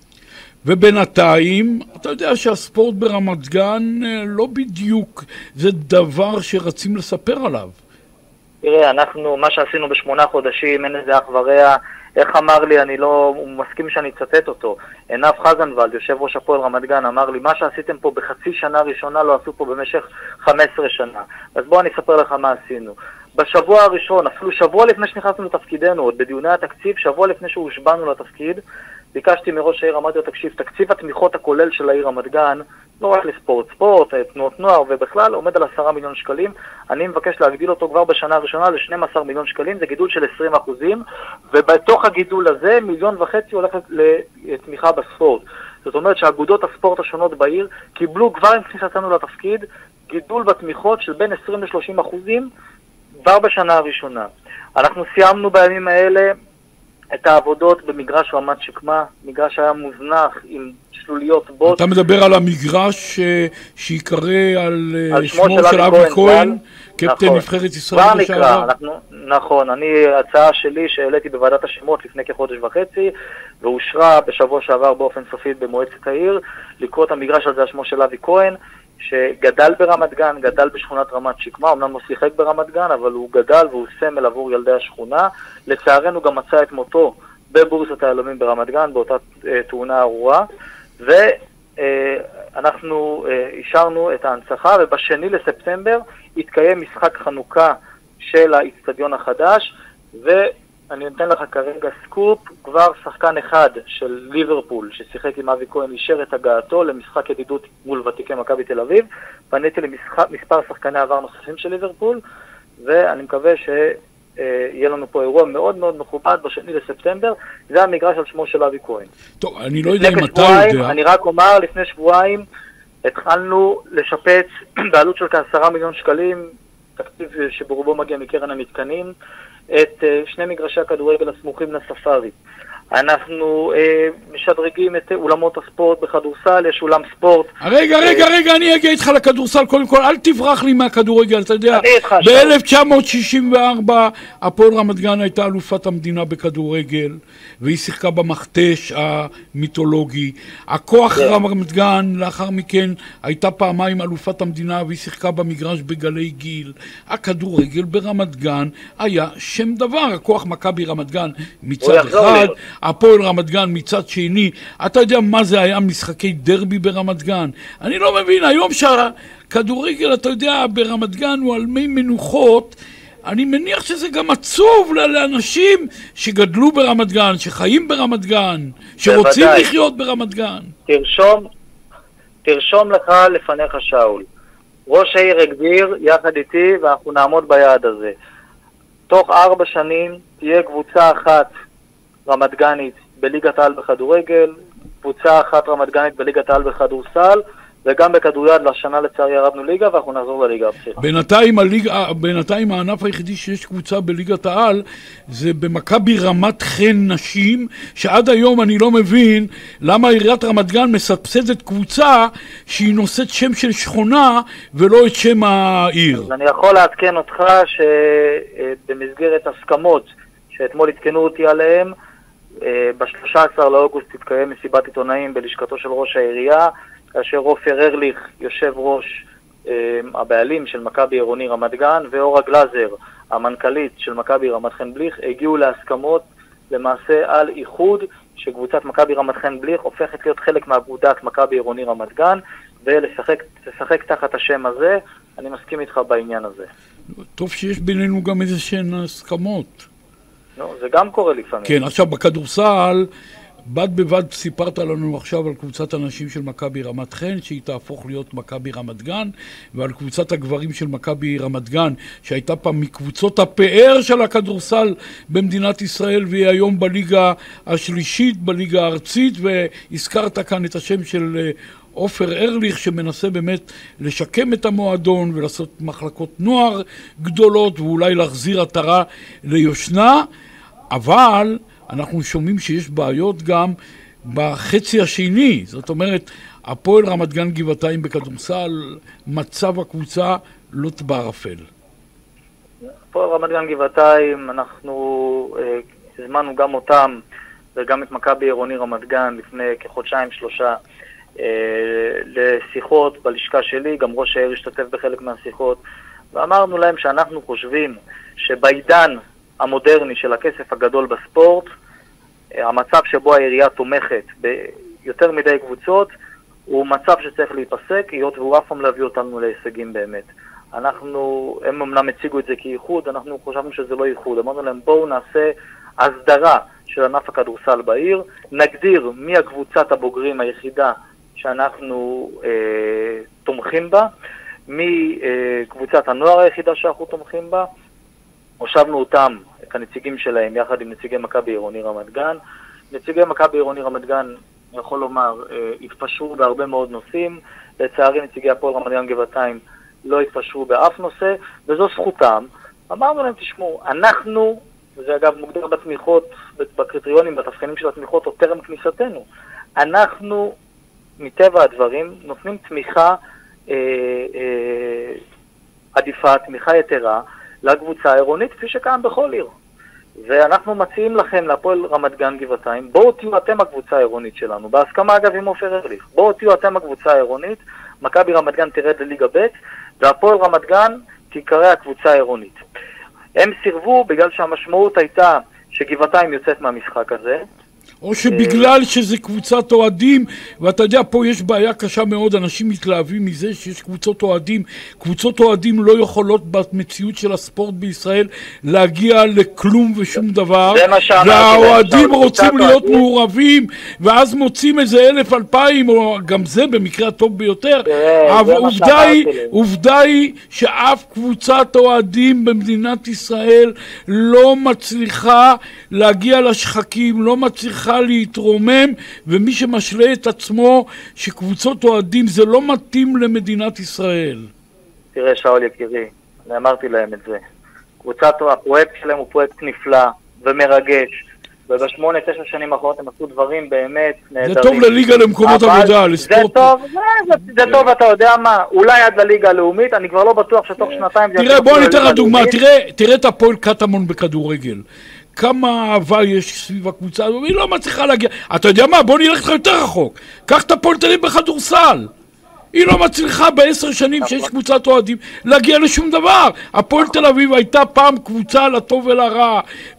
ובינתיים, אתה יודע שהספורט ברמת גן לא בדיוק, זה דבר שרצים לספר עליו. תראה, מה שעשינו ב8 חודשים, אין איזה אח ורע, איך אמר לי, הוא מסכים שאני אצטט אותו, עינב חזנוולד, יושב ראש הפועל רמת גן, אמר לי, מה שעשיתם פה בחצי שנה ראשונה לא עשו פה במשך 15 שנה. אז בוא אני אספר לך מה עשינו. בשבוע הראשון, אפילו שבוע לפני שנכנסנו לתפקידנו, עוד בדיוני התקציב, שבוע לפני שהושבענו לתפקיד, ביקשתי מראש העיר, אמרתי לו, תקציב התמיכות הכולל של העיר רמת גן, לא רק ספורט, תנועות נוער ובכלל, עומד על 10 מיליון שקלים. אני מבקש להגדיל אותו כבר בשנה הראשונה ל-12 מיליון שקלים, זה גידול של 20%, ובתוך הגידול הזה 1.5 מיליון הולך לתמיכה בספורט. זאת אומרת שהאגודות הספורט השונות בעיר קיבלו כבר עם כניסתנו לתפקיד, גידול בתמיכות של בין 20 ל-30% כבר בשנה הראשונה. אנחנו סיימנו בימים האלה את העבודות במגרש רמת שקמה, מגרש היה מוזנח עם שלוליות בוט. אתה מדבר על המגרש שיקרא על שמו של אבי כהן, קפטן נבחרת ישראל לשעבר. נכון, הצעה שלי שהעליתי בוועדת השמות לפני כחודש וחצי, ואושרה בשבוע שעבר באופן סופי במועצת העיר, לקרוא את המגרש הזה על שמו של אבי כהן, שגדל ברמת גן, גדל בשכונת רמת שקמה, אמנם לא שיחק ברמת גן, אבל הוא גדל והוא סמל עבור ילדי השכונה. לצערנו גם מצא את מותו בבורסת היהלומים ברמת גן, באותה תאונה ארורה, ואנחנו אישרנו את ההנצחה, ובשני לספטמבר התקיים משחק חנוכה של האצטדיון החדש, ואני נותן לך כרגע סקופ, כבר שחקן אחד של ליברפול ששיחק עם אבי כהן אישר את הגעתו למשחק ידידות מול ותיקי מכבי תל אביב. פניתי למספר שחקני עבר נוספים של ליברפול, ואני מקווה שיהיה לנו פה אירוע מאוד מאוד מכובד בשני לספטמבר. זה המגרש על שמו של אבי כהן. טוב, אני לא יודע אם אתה יודע. אני רק אומר, לפני שבועיים התחלנו לשפץ בעלות של כ10 מיליון שקלים, תקציב שברובו מגיע מקרן המתקנים, את שני מגרשי הכדורגל הסמוכים לספארי. אנחנו משדרגים את אולמות הספורט בכדורסל, יש אולם ספורט. רגע, אני אגיע איתך לכדורסל, קודם כל, אל תברח לי מהכדורגל, אתה יודע, ב-1964 הפועל רמת גן הייתה אלופת המדינה בכדורגל, והיא שיחקה במכתש המיתולוגי. הכוח רמת גן, לאחר מכן, הייתה פעמיים אלופת המדינה, והיא שיחקה במגרש בגלי גיל. הכדורגל ברמת גן היה שם דבר, הכוח מכבי רמת גן מצד אחד, הפועל רמת גן מצד שני. אתה יודע מה זה היה משחקי דרבי ברמת גן? אני לא מבין, היום שהכדורגל, אתה יודע, ברמת גן הוא על מי מנוחות, אני מניח שזה גם עצוב לאנשים שגדלו ברמת גן, שחיים ברמת גן, שרוצים לחיות ברמת גן. תרשום לך לפניך שאול. ראש העיר הגדיר יחד איתי, ואנחנו נעמוד ביעד הזה. תוך 4 שנים תהיה קבוצה אחת רמת גנית בליגת העל בכדורגל, קבוצה אחת רמת גנית בליגת העל בכדורסל, וגם בכדוריד. לשנה לצערי ירדנו ליגה, ואנחנו נחזור לליגה הבכירה. בינתיים הענף היחידי שיש קבוצה בליגת העל זה במכבי רמת חן נשים, שעד היום אני לא מבין למה עיריית רמת גן מסבסדת קבוצה שהיא נושאת שם של שכונה ולא את שם העיר. אני יכול לעדכן אותך שבמסגרת הסכמות שאתמול התקנו אותי עליהם, ב-13 לאוגוסט תתקיים מסיבת עיתונאים בלשכתו של ראש העירייה, כאשר עופר ארליך, יושב ראש הבעלים של מכבי עירוני רמת גן, ואורה גלזר, המנכ"לית של מכבי רמת חן בליך, הגיעו להסכמות למעשה על איחוד, שקבוצת מכבי רמת חן בליך הופכת להיות חלק מאגודת מכבי עירוני רמת גן, ולשחק תחת השם הזה. אני מסכים איתך בעניין הזה. טוב שיש בינינו גם איזה שהן הסכמות. לא, זה גם קורה לפעמים. כן, עכשיו בכדורסל, בד בבד סיפרת לנו עכשיו על קבוצת הנשים של מכבי רמת חן, שהיא תהפוך להיות מכבי רמת גן, ועל קבוצת הגברים של מכבי רמת גן, שהייתה פעם מקבוצות הפאר של הכדורסל במדינת ישראל, והיא היום בליגה השלישית, בליגה הארצית, והזכרת כאן את השם של עופר ארליך, שמנסה באמת לשקם את המועדון ולעשות מחלקות נוער גדולות, ואולי להחזיר עטרה ליושנה, אבל אנחנו שומעים שיש בעיות גם בחצי השני. זאת אומרת, הפועל רמת גן גבעתיים בכדורסל, מצב הקבוצה לוט בערפל. הפועל רמת גן גבעתיים, אנחנו הזמנו גם אותם וגם את מכבי עירוני רמת גן לפני כחודשיים-שלושה לשיחות בלשכה שלי. גם ראש העיר השתתף בחלק מהשיחות, ואמרנו להם שאנחנו חושבים שבעידן המודרני של הכסף הגדול בספורט, המצב שבו העירייה תומכת ביותר מדי קבוצות הוא מצב שצריך להיפסק, היות והוא אף פעם להביא אותנו להישגים באמת. הם אמנם הציגו את זה כייחוד, אנחנו חושבנו שזה לא ייחוד. אמרנו להם, בואו נעשה הסדרה של ענף הכדורסל בעיר, נגדיר מי הקבוצת הבוגרים היחידה שאנחנו תומכים בה, מי קבוצת הנוער היחידה שאנחנו תומכים בה. הושבנו אותם, את הנציגים שלהם, יחד עם נציגי מכבי עירוני רמת גן. נציגי מכבי עירוני רמת גן, אני יכול לומר, התפשרו בהרבה מאוד נושאים. לצערי נציגי הפועל רמת גן גבעתיים לא התפשרו באף נושא, וזו זכותם. אמרנו להם, תשמעו, אנחנו וזה אגב מוגדר בתמיכות, בקריטריונים, בתבחינים של התמיכות, או טרם כניסתנו. אנחנו, מטבע הדברים, נותנים תמיכה עדיפה, תמיכה יתרה, לקבוצה העירונית, כפי שקיים בכל עיר. ואנחנו מציעים לכם, להפועל רמת גן גבעתיים, בואו תהיו אתם הקבוצה העירונית שלנו, בהסכמה אגב עם עופר ארליך, בואו תהיו אתם הקבוצה העירונית, מכבי רמת גן תרד לליגה ב' והפועל רמת גן תיקרא הקבוצה העירונית. הם סירבו בגלל שהמשמעות הייתה שגבעתיים יוצאת מהמשחק הזה. או שבגלל שזה קבוצת אוהדים, ואתה יודע, פה יש בעיה קשה מאוד, אנשים מתלהבים מזה שיש קבוצות אוהדים. קבוצות אוהדים לא יכולות במציאות של הספורט בישראל להגיע לכלום ושום דבר. והאוהדים רוצים להיות מעורבים, ואז מוצאים איזה 1,000-2,000, או גם זה במקרה הטוב ביותר. אבל עובדה היא שאף קבוצת אוהדים במדינת ישראל לא מצליחה להגיע לשחקים, לא מצליחה להתרומם, ומי שמשלה את עצמו שקבוצות אוהדים זה לא מתאים למדינת ישראל. תראה שאול יקירי, אני אמרתי להם את זה. הפרויקט שלהם הוא פרויקט נפלא ומרגש, וב8-9 שנים האחרונות הם עשו דברים באמת נהדרים. זה טוב לליגה למקומות עבודה, לספורט. זה טוב, אתה יודע מה, אולי עד לליגה הלאומית, אני כבר לא בטוח שתוך שנתיים... תראה, בוא ניתן לך דוגמה, תראה את הפועל קטמון בכדורגל. כמה אהבה יש סביב הקבוצה, והיא לא מצליחה להגיע. אתה יודע מה? בוא נלך לך יותר רחוק. קח את הפועל תל אביב בכדורסל. היא לא מצליחה ב10 שנים שיש קבוצת אוהדים להגיע לשום דבר. הפועל תל אביב הייתה פעם קבוצה לטוב ולרע,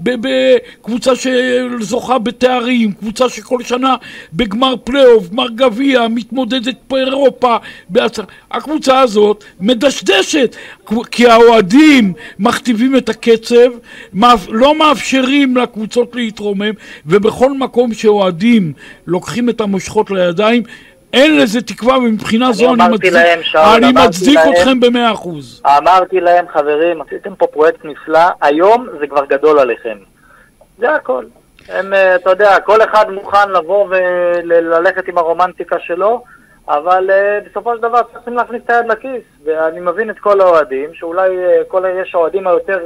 קבוצה שזוכה בתארים, קבוצה שכל שנה בגמר פלייאוף, גמר גביע, מתמודדת באירופה. הקבוצה הזאת מדשדשת, כי האוהדים מכתיבים את הקצב, לא מאפשרים לקבוצות להתרומם, ובכל מקום שאוהדים לוקחים את המושכות לידיים, אין לזה תקווה, ומבחינה זו אני מצדיק אתכם ב100%. אמרתי להם, חברים, עשיתם פה פרויקט נפלא, היום זה כבר גדול עליכם. זה הכל. אתה יודע, כל אחד מוכן לבוא וללכת עם הרומנטיקה שלו, אבל בסופו של דבר צריכים להכניס את היד לכיס, ואני מבין את כל האוהדים, שאולי יש האוהדים היותר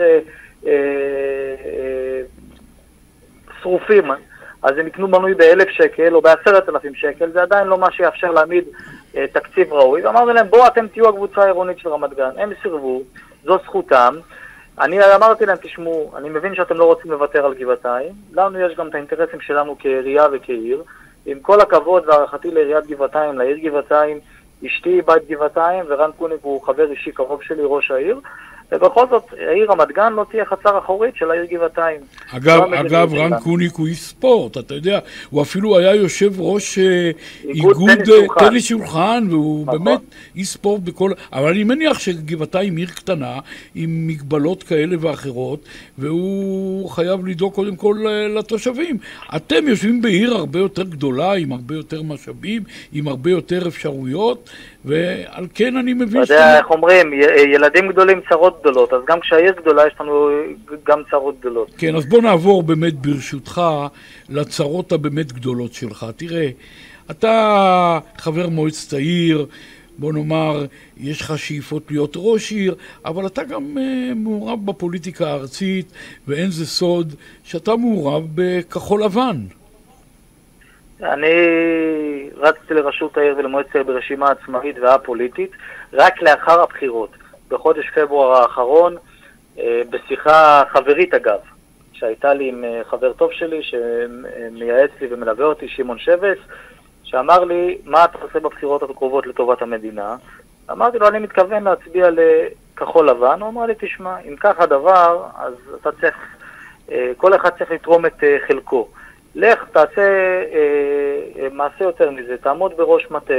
שרופים, אז הם יקנו מנוי ב1,000 שקל או ב10,000 שקל, זה עדיין לא מה שיאפשר להעמיד תקציב ראוי. ואמרתי להם, בואו אתם תהיו הקבוצה העירונית של רמת גן. הם סירבו, זו זכותם. אני אמרתי להם, תשמעו, אני מבין שאתם לא רוצים לוותר על גבעתיים, לנו יש גם את האינטרסים שלנו כעירייה וכעיר. עם כל הכבוד והערכתי לעיריית גבעתיים, לעיר גבעתיים, אשתי בת גבעתיים, ורן קוניק הוא חבר אישי קרוב שלי, ראש העיר. ובכל זאת, העיר רמת גן לא תהיה חצר אחורית של העיר גבעתיים. אגב, רן קוניק הוא איש ספורט, אתה יודע, הוא אפילו היה יושב ראש איגוד טניס שולחן, והוא באמת איש ספורט בכל... אבל אני מניח שגבעתיים עיר קטנה, עם מגבלות כאלה ואחרות, והוא חייב לדאוג קודם כל לתושבים. אתם יושבים בעיר הרבה יותר גדולה, עם הרבה יותר משאבים, עם הרבה יותר אפשרויות, ועל כן אני מבין... אתה יודע, איך אומרים, ילדים גדולים צרות גדולות, אז גם כשהעיר גדולה יש לנו גם צרות גדולות. כן, אז בוא נעבור באמת ברשותך לצרות הבאמת גדולות שלך. תראה, אתה חבר מועצת העיר, בוא נאמר, יש לך שאיפות להיות ראש עיר, אבל אתה גם מעורב בפוליטיקה הארצית, ואין זה סוד שאתה מעורב בכחול לבן. אני רצתי לראשות העיר ולמועצת העיר ברשימה עצמאית והפוליטית רק לאחר הבחירות. בחודש פברואר האחרון, בשיחה חברית אגב, שהייתה לי עם חבר טוב שלי שמייעץ לי ומלווה אותי, שמעון שבס, שאמר לי, מה אתה עושה בבחירות הקרובות לטובת המדינה? אמרתי לו, אני מתכוון להצביע לכחול לבן. הוא אמר לי, תשמע, אם כך הדבר, אז אתה צריך, כל אחד צריך לתרום את חלקו. לך, תעשה מעשה יותר מזה, תעמוד בראש מטה,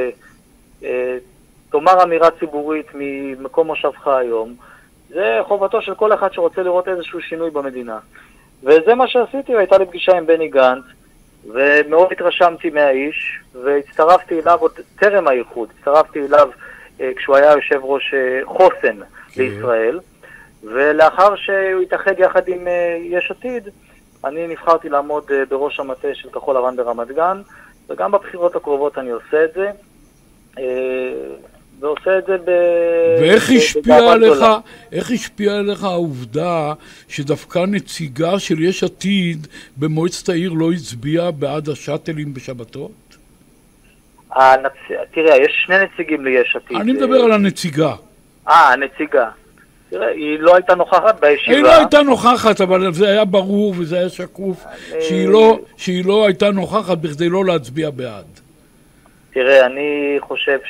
תאמר אמירה ציבורית ממקום מושבך היום. זה חובתו של כל אחד שרוצה לראות איזשהו שינוי במדינה. וזה מה שעשיתי, והייתה לי פגישה עם בני גנץ, ומאוד התרשמתי מהאיש, והצטרפתי אליו עוד טרם האיחוד, הצטרפתי אליו כשהוא היה יושב ראש חוסן לישראל, ולאחר שהוא התאחד יחד עם יש עתיד, אני נבחרתי לעמוד בראש המטה של כחול לבן ברמת גן, וגם בבחירות הקרובות אני עושה את זה. ועושה את זה איך השפיעה עליך העובדה שדווקא נציגה של יש עתיד במועצת העיר לא הצביעה בעד השאטלים בשבתות? תראה, יש שני נציגים ליש עתיד. אני מדבר על הנציגה. הנציגה. תראה, היא לא הייתה נוכחת בישיבה. היא לא הייתה נוכחת, אבל זה היה ברור וזה היה שקוף שהיא לא הייתה נוכחת בכדי לא להצביע בעד. תראה, אני חושב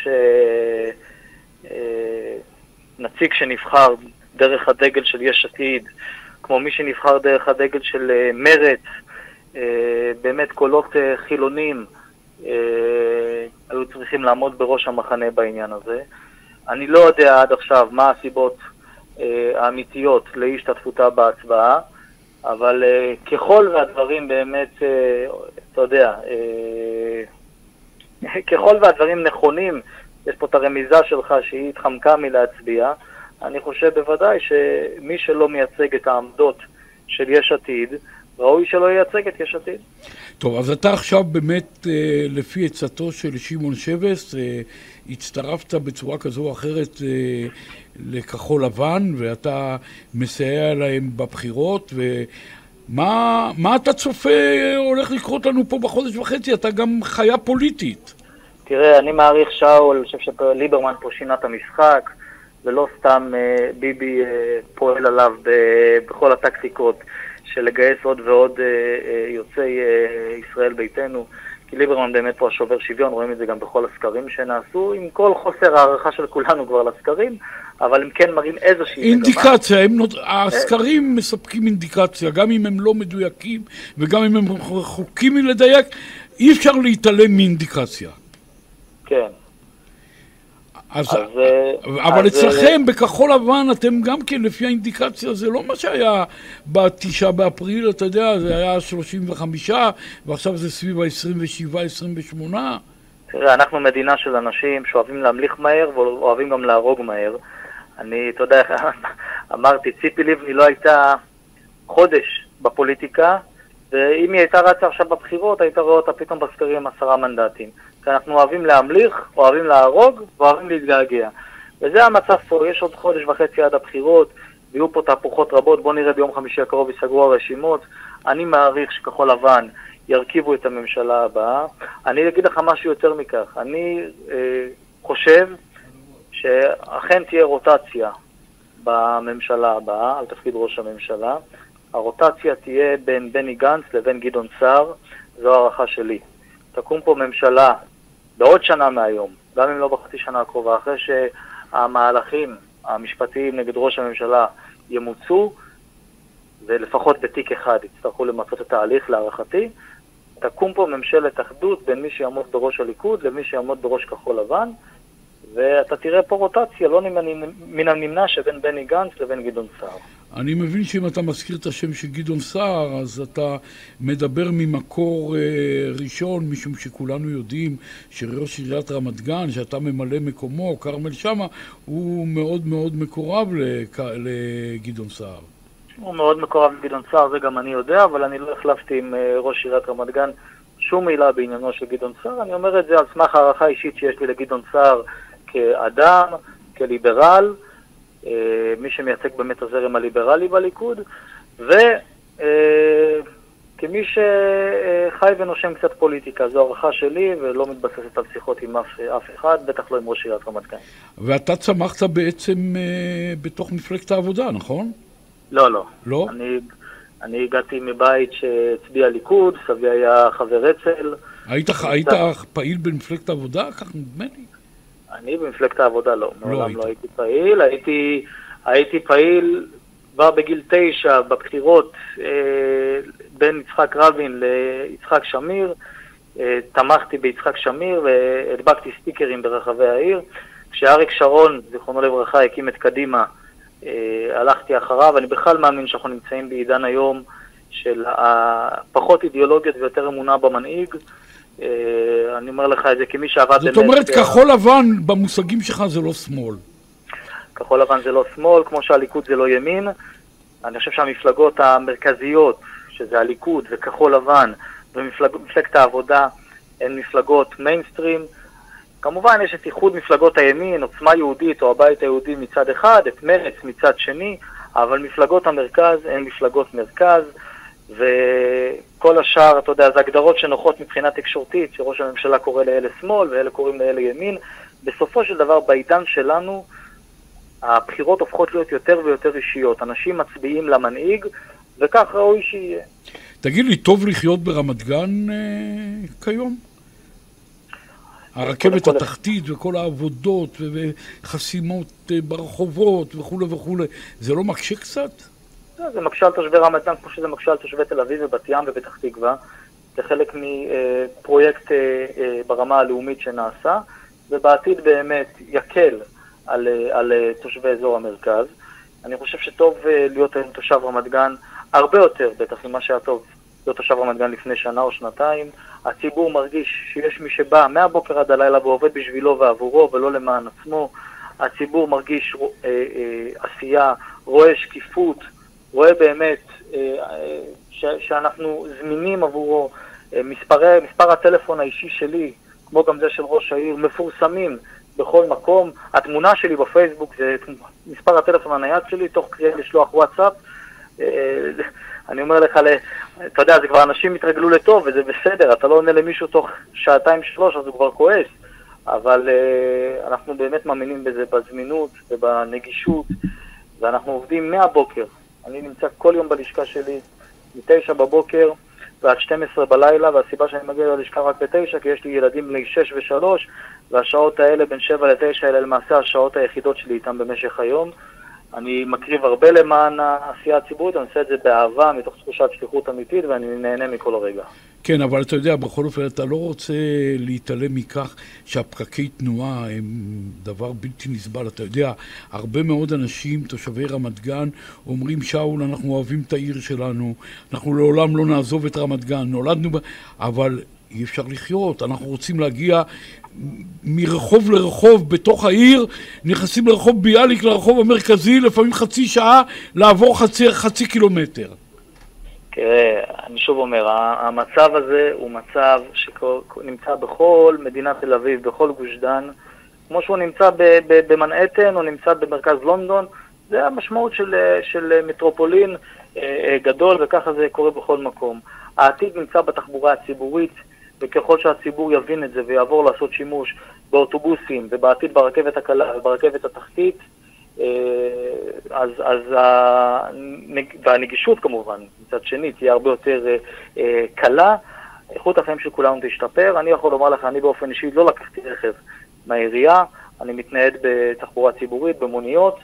נציג שנבחר דרך הדגל של יש עתיד, כמו מי שנבחר דרך הדגל של מרץ, באמת קולות חילונים היו צריכים לעמוד בראש המחנה בעניין הזה. אני לא יודע עד עכשיו מה הסיבות האמיתיות להשתתפותה בהצבעה, אבל ככל והדברים באמת, אתה יודע, ככל והדברים נכונים, יש פה את הרמיזה שלך שהיא התחמקה מלהצביע, אני חושב בוודאי שמי שלא מייצג את העמדות של יש עתיד, ראוי שלא ייצג את יש עתיד. טוב, אז אתה עכשיו באמת, לפי עצתו של שמעון שבס, הצטרפת בצורה כזו או אחרת לכחול לבן, ואתה מסייע להם בבחירות, ומה אתה צופה הולך לקרות לנו פה בחודש וחצי? אתה גם חיה פוליטית. תראה, אני מעריך שאול, אני חושב שליברמן פה שינה את המשחק, ולא סתם ביבי פועל עליו בכל הטקטיקות של לגייס עוד ועוד יוצאי ישראל ביתנו, כי ליברמן באמת פה השובר שוויון, רואים את זה גם בכל הסקרים שנעשו, עם כל חוסר הערכה של כולנו כבר לסקרים, אבל הם כן מראים איזושהי אינדיקציה, הסקרים מספקים אינדיקציה, גם אם הם לא מדויקים וגם אם הם רחוקים מלדייק, אי אפשר להתעלם מאינדיקציה. כן. אבל אצלכם בכחול לבן אתם גם כן לפי האינדיקציה, זה לא מה שהיה ב9 באפריל, אתה יודע, זה היה 35 ועכשיו זה סביב ה-27-28. תראה, אנחנו מדינה של אנשים שאוהבים להמליך מהר ואוהבים גם להרוג מהר. אתה יודע, אמרתי, ציפי לבני לא הייתה חודש בפוליטיקה, ואם היא הייתה רצה עכשיו בבחירות, הייתה רואה אותה פתאום בסקרים 10 מנדטים. כי אנחנו אוהבים להמליך, אוהבים להרוג, ואוהבים להתגעגע. וזה המצב פה, יש עוד חודש וחצי עד הבחירות, ויהיו פה תהפוכות רבות, בוא נראה ביום חמישי הקרוב יסגרו הרשימות. אני מעריך שכחול לבן ירכיבו את הממשלה הבאה. אני אגיד לך משהו יותר מכך, אני חושב שאכן תהיה רוטציה בממשלה הבאה, על תפקיד ראש הממשלה. הרוטציה תהיה בין בני גנץ לבין גדעון סער, זו הערכה שלי. תקום פה ממשלה בעוד שנה מהיום, גם אם לא בחצי שנה הקרובה, אחרי שהמהלכים המשפטיים נגד ראש הממשלה ימוצו, ולפחות בתיק אחד יצטרכו למצות את ההליך להערכתי, תקום פה ממשלת אחדות בין מי שיעמוד בראש הליכוד למי שיעמוד בראש כחול לבן, ואתה תראה פה רוטציה, לא מן הנמנע שבין בני גנץ לבין גדעון סער. אני מבין שאם אתה מזכיר את השם של גדעון סער, אז אתה מדבר ממקור ראשון, משום שכולנו יודעים שראש עיריית רמת גן, שאתה ממלא מקומו, כרמל שמה, הוא מאוד מאוד מקורב לגדעון סער. הוא מאוד מקורב לגדעון סער, זה גם אני יודע, אבל אני לא החלפתי עם ראש עיריית רמת גן שום מילה בעניינו של גדעון סער. אני אומר את זה על סמך הערכה אישית שיש לי לגדעון סער כאדם, כליברל, מי שמייצג באמת הזרם הליברלי בליכוד, וכמי שחי ונושם קצת פוליטיקה. זו הערכה שלי ולא מתבססת על שיחות עם אף אחד, בטח לא עם ראש עיריית רמת גן. ואתה צמחת בעצם בתוך מפלגת העבודה, נכון? לא, לא. לא? אני הגעתי מבית שהצביע ליכוד, סבי היה חבר אצ"ל. היית פעיל במפלגת העבודה? כך נדמה לי. אני במפלגת העבודה לא, מעולם לא הייתי פעיל, הייתי פעיל כבר בגיל 9 בבחירות בין יצחק רבין ליצחק שמיר, תמכתי ביצחק שמיר והדבקתי סטיקרים ברחבי העיר. כשאריק שרון, זיכרונו לברכה, הקים את קדימה, הלכתי אחריו. אני בכלל מאמין שאנחנו נמצאים בעידן היום של פחות אידיאולוגיות ויותר אמונה במנהיג. אני אומר לך את זה כמי שעבד... זאת אומרת, כחול לבן במושגים שלך זה לא שמאל. כחול לבן זה לא שמאל, כמו שהליכוד זה לא ימין. אני חושב שהמפלגות המרכזיות, שזה הליכוד וכחול לבן, ומפלגת העבודה, הן מפלגות מיינסטרים. כמובן יש את איחוד מפלגות הימין, עוצמה יהודית או הבית היהודי מצד אחד, את מרץ מצד שני, אבל מפלגות המרכז הן מפלגות מרכז, וכל השאר, אתה יודע, זה הגדרות שנוחות מבחינה תקשורתית, שראש הממשלה קורא לאלה שמאל ואלה קוראים לאלה ימין. בסופו של דבר, בעידן שלנו, הבחירות הופכות להיות יותר ויותר אישיות. אנשים מצביעים למנהיג, וכך ראוי שיהיה. תגיד לי, טוב לחיות ברמת גן כיום? הרכבת התחתית וכל העבודות וחסימות ברחובות וכו' וכו', זה לא מקשה קצת? זה מקשה על תושבי רמת גן כמו שזה מקשה על תושבי תל אביב ובת ים ופתח תקווה. זה חלק מפרויקט ברמה הלאומית שנעשה, ובעתיד באמת יקל על תושבי אזור המרכז. אני חושב שטוב להיות תושב רמת גן הרבה יותר, בטח ממה שהיה טוב להיות תושב רמת גן לפני שנה או שנתיים. הציבור מרגיש שיש מי שבא מהבוקר עד הלילה ועובד בשבילו ועבורו ולא למען עצמו. הציבור מרגיש עשייה, רואה שקיפות, רואה באמת שאנחנו זמינים עבורו. מספר הטלפון האישי שלי, כמו גם זה של ראש העיר, מפורסמים בכל מקום. התמונה שלי בפייסבוק זה מספר הטלפון הנייד שלי, תוך קריאה לשלוח וואטסאפ. אני אומר לך, אתה יודע, זה כבר אנשים התרגלו לטוב, וזה בסדר, אתה לא עונה למישהו תוך שעתיים שלוש, אז הוא כבר כועס. אבל אנחנו באמת מאמינים בזה, בזמינות ובנגישות, ואנחנו עובדים מהבוקר. אני נמצא כל יום בלשכה שלי, מ-9 בבוקר ועד 12 בלילה, והסיבה שאני מגיע ללשכה רק ב-9, כי יש לי ילדים בני 6 ו-3, והשעות האלה בין 7 ל-9 אלה למעשה השעות היחידות שלי איתם במשך היום. אני מקריב הרבה למען העשייה הציבורית, אני עושה את זה באהבה, מתוך תחושת שליחות אמיתית, ואני נהנה מכל הרגע. כן, אבל אתה יודע, בכל אופן, אתה לא רוצה להתעלם מכך שהפקקי תנועה הם דבר בלתי נסבל. אתה יודע, הרבה מאוד אנשים, תושבי רמת גן, אומרים, שאול, אנחנו אוהבים את העיר שלנו, אנחנו לעולם לא נעזוב את רמת גן, נולדנו אבל אי אפשר לחיות, אנחנו רוצים להגיע מרחוב לרחוב בתוך העיר, נכנסים לרחוב ביאליק, לרחוב המרכזי, לפעמים חצי שעה, לעבור חצי קילומטר. תראה, אני שוב אומר, המצב הזה הוא מצב שנמצא בכל מדינת תל אביב, בכל גוש דן, כמו שהוא נמצא במנהטן או נמצא במרכז לונדון. זה המשמעות של מטרופולין גדול, וככה זה קורה בכל מקום. העתיד נמצא בתחבורה הציבורית, וככל שהציבור יבין את זה ויעבור לעשות שימוש באוטובוסים ובעתיד ברכבת הקלה וברכבת התחתית, והנגישות כמובן מצד שני תהיה הרבה יותר קלה, איכות החיים של כולנו תשתפר. אני יכול לומר לך, אני באופן אישי לא לקחתי רכב מהעירייה, אני מתנייד בתחבורה ציבורית, במוניות,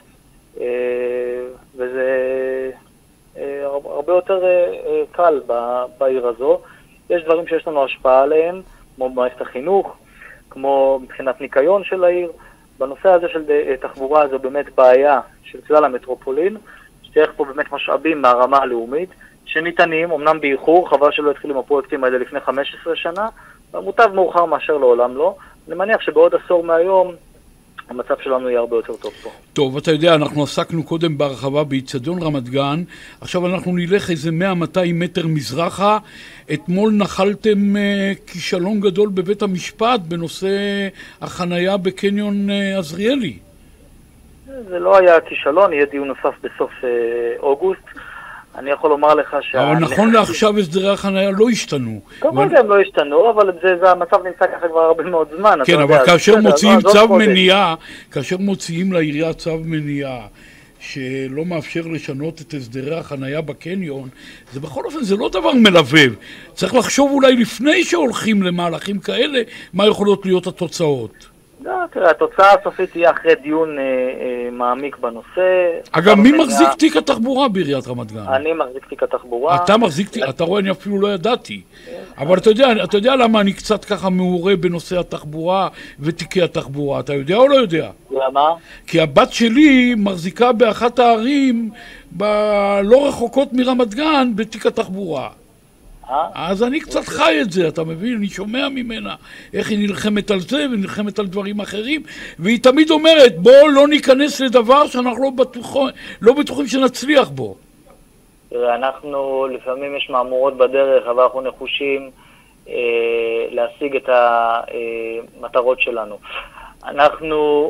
וזה הרבה יותר קל בעיר הזו. יש דברים שיש לנו השפעה עליהם, כמו במערכת החינוך, כמו מבחינת ניקיון של העיר. בנושא הזה של תחבורה זה באמת בעיה של כלל המטרופולין, שצריך פה באמת משאבים מהרמה הלאומית, שניתנים, אמנם באיחור, חבל שלא התחיל עם הפרויקטים האלה לפני 15 שנה, אבל מוטב מאוחר מאשר לעולם לא. אני מניח שבעוד עשור מהיום, המצב שלנו יהיה הרבה יותר טוב פה. טוב, אתה יודע, אנחנו עסקנו קודם בהרחבה באצטדיון רמת גן, עכשיו אנחנו נלך איזה 100-200 מטר מזרחה. אתמול נחלתם כישלון גדול בבית המשפט בנושא החנייה בקניון עזריאלי. זה לא היה כישלון, יהיה דיון נוסף בסוף אוגוסט. אני יכול לומר לך אבל נכון לעכשיו הסדרי החנייה לא השתנו. כמובן הם לא השתנו, אבל זה המצב נמצא ככה כבר הרבה מאוד זמן. כן, אבל כאשר מוציאים צו מניעה, כאשר מוציאים לעירייה צו מניעה, שלא מאפשר לשנות את הסדרי החנייה בקניון, זה בכל אופן, זה לא דבר מלבב. צריך לחשוב אולי לפני שהולכים למהלכים כאלה, מה יכולות להיות התוצאות. לא, תראה, התוצאה הסופית תהיה אחרי דיון מעמיק בנושא. אגב, מי מחזיק תיק התחבורה בעיריית רמת גן? אני מחזיק תיק התחבורה. אתה מחזיק תיק, אתה רואה, אני אפילו לא ידעתי. אבל אתה יודע למה אני קצת ככה מעורה בנושא התחבורה ותיקי התחבורה, אתה יודע או לא יודע? למה? כי הבת שלי מחזיקה באחת הערים לא רחוקות מרמת גן בתיק התחבורה. אז אני קצת חי את זה, אתה מבין? אני שומע ממנה איך היא נלחמת על זה ונלחמת על דברים אחרים, והיא תמיד אומרת, בוא לא ניכנס לדבר שאנחנו לא בטוחים שנצליח בו. אנחנו, לפעמים יש מאמורות בדרך, אבל אנחנו נחושים להשיג את המטרות שלנו. אנחנו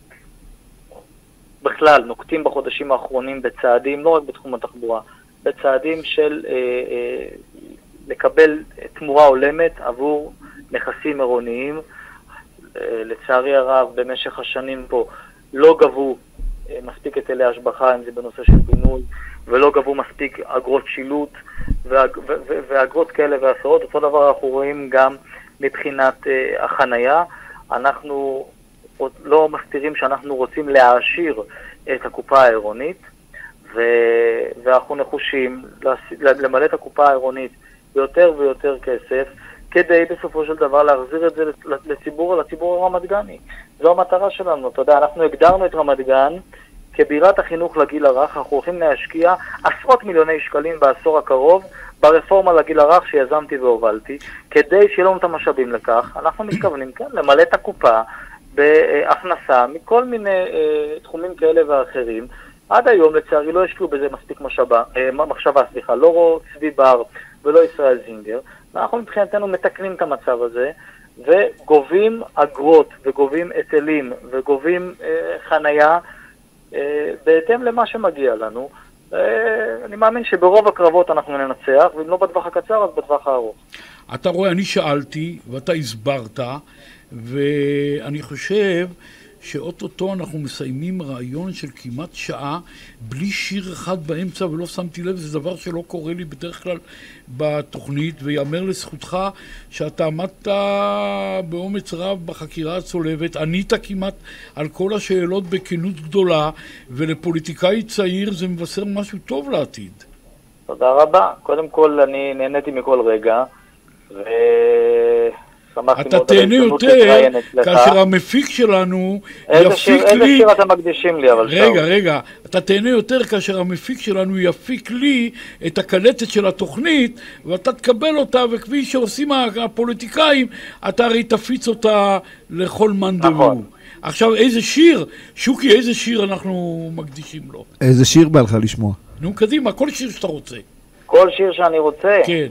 בכלל נוקטים בחודשים האחרונים בצעדים, לא רק בתחום התחבורה, בצעדים של לקבל תמורה הולמת עבור נכסים עירוניים. לצערי הרב, במשך השנים פה לא גבו מספיק היטלי השבחה, אם זה בנושא של בינוי, ולא גבו מספיק אגרות שילוט ואגרות כאלה ועשרות. אותו דבר אנחנו רואים גם מבחינת החנייה. אנחנו לא מסתירים שאנחנו רוצים להעשיר את הקופה העירונית, ואנחנו נחושים למלא את הקופה העירונית ביותר ויותר כסף, כדי בסופו של דבר להחזיר את זה לציבור הרמת גני. זו המטרה שלנו. אתה יודע, אנחנו הגדרנו את רמת גן כבירת החינוך לגיל הרך. אנחנו הולכים להשקיע עשרות מיליוני שקלים בעשור הקרוב ברפורמה לגיל הרך שיזמתי והובלתי, כדי שיהיה לנו את המשאבים לכך. אנחנו מתכוונים כאן למלא את הקופה בהכנסה מכל מיני תחומים כאלה ואחרים. עד היום לצערי לא השקיעו בזה מספיק מחשבה, לא צבי בר ולא ישראל זינגר. ואנחנו מבחינתנו מתקנים את המצב הזה, וגובים אגרות, וגובים היטלים, וגובים חנייה, בהתאם למה שמגיע לנו. אני מאמין שברוב הקרבות אנחנו ננצח, ואם לא בטווח הקצר, אז בטווח הארוך. אתה רואה, אני שאלתי, ואתה הסברת, ואני חושב שאוטוטו אנחנו מסיימים רעיון של כמעט שעה בלי שיר אחד באמצע, ולא שמתי לב, זה דבר שלא קורה לי בדרך כלל בתוכנית, ויאמר לזכותך שאתה עמדת באומץ רב בחקירה הצולבת, ענית כמעט על כל השאלות בכנות גדולה, ולפוליטיקאי צעיר זה מבשר משהו טוב לעתיד. תודה רבה. קודם כל אני נהניתי מכל רגע, אתה תהנה יותר כאשר המפיק שלנו יפיק לי... איזה שיר אתם מקדישים לי? רגע, אתה תהנה יותר כאשר המפיק שלנו יפיק לי את הקלטת של התוכנית, ואתה תקבל אותה, וכפי שעושים הפוליטיקאים, אתה הרי תפיץ אותה לכל מאן דהוא. עכשיו, איזה שיר, שוקי, איזה שיר אנחנו מקדישים לו? איזה שיר בא לך לשמוע? נו, קדימה, כל שיר שאתה רוצה. כל שיר שאני רוצה? כן.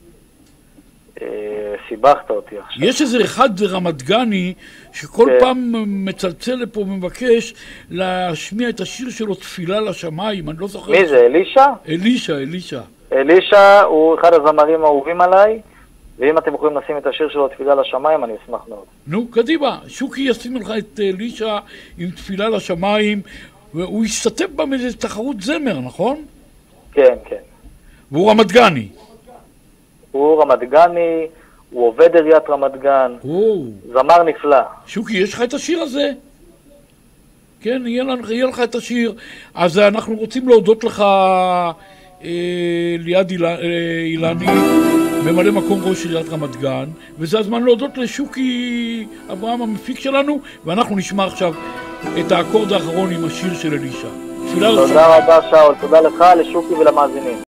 סיבכת אותי עכשיו. יש איזה אחד רמת גני שכל פעם מצלצל לפה ומבקש להשמיע את השיר שלו, תפילה לשמיים. אני לא זוכר. מי זה? אלישע? אלישע הוא אחד הזמרים האהובים עליי, ואם אתם יכולים לשים את השיר שלו, תפילה לשמיים, אני אשמח מאוד. נו, קדימה. שוקי ישים לך את אלישע עם תפילה לשמיים, והוא ישתתף בה מאיזה תחרות זמר, נכון? כן. והוא רמת גני. הוא רמת גני, הוא עובד עיריית רמת גן, זמר נפלא. שוקי, יש לך את השיר הזה? כן, יהיה לך את השיר. אז אנחנו רוצים להודות לך, ליעד אילני, ממלא מקום ראש עיריית רמת גן, וזה הזמן להודות לשוקי אברהם המפיק שלנו, ואנחנו נשמע עכשיו את האקורד האחרון עם השיר של אלישע. תודה רבה שאול, תודה לך, לשוקי ולמאזינים.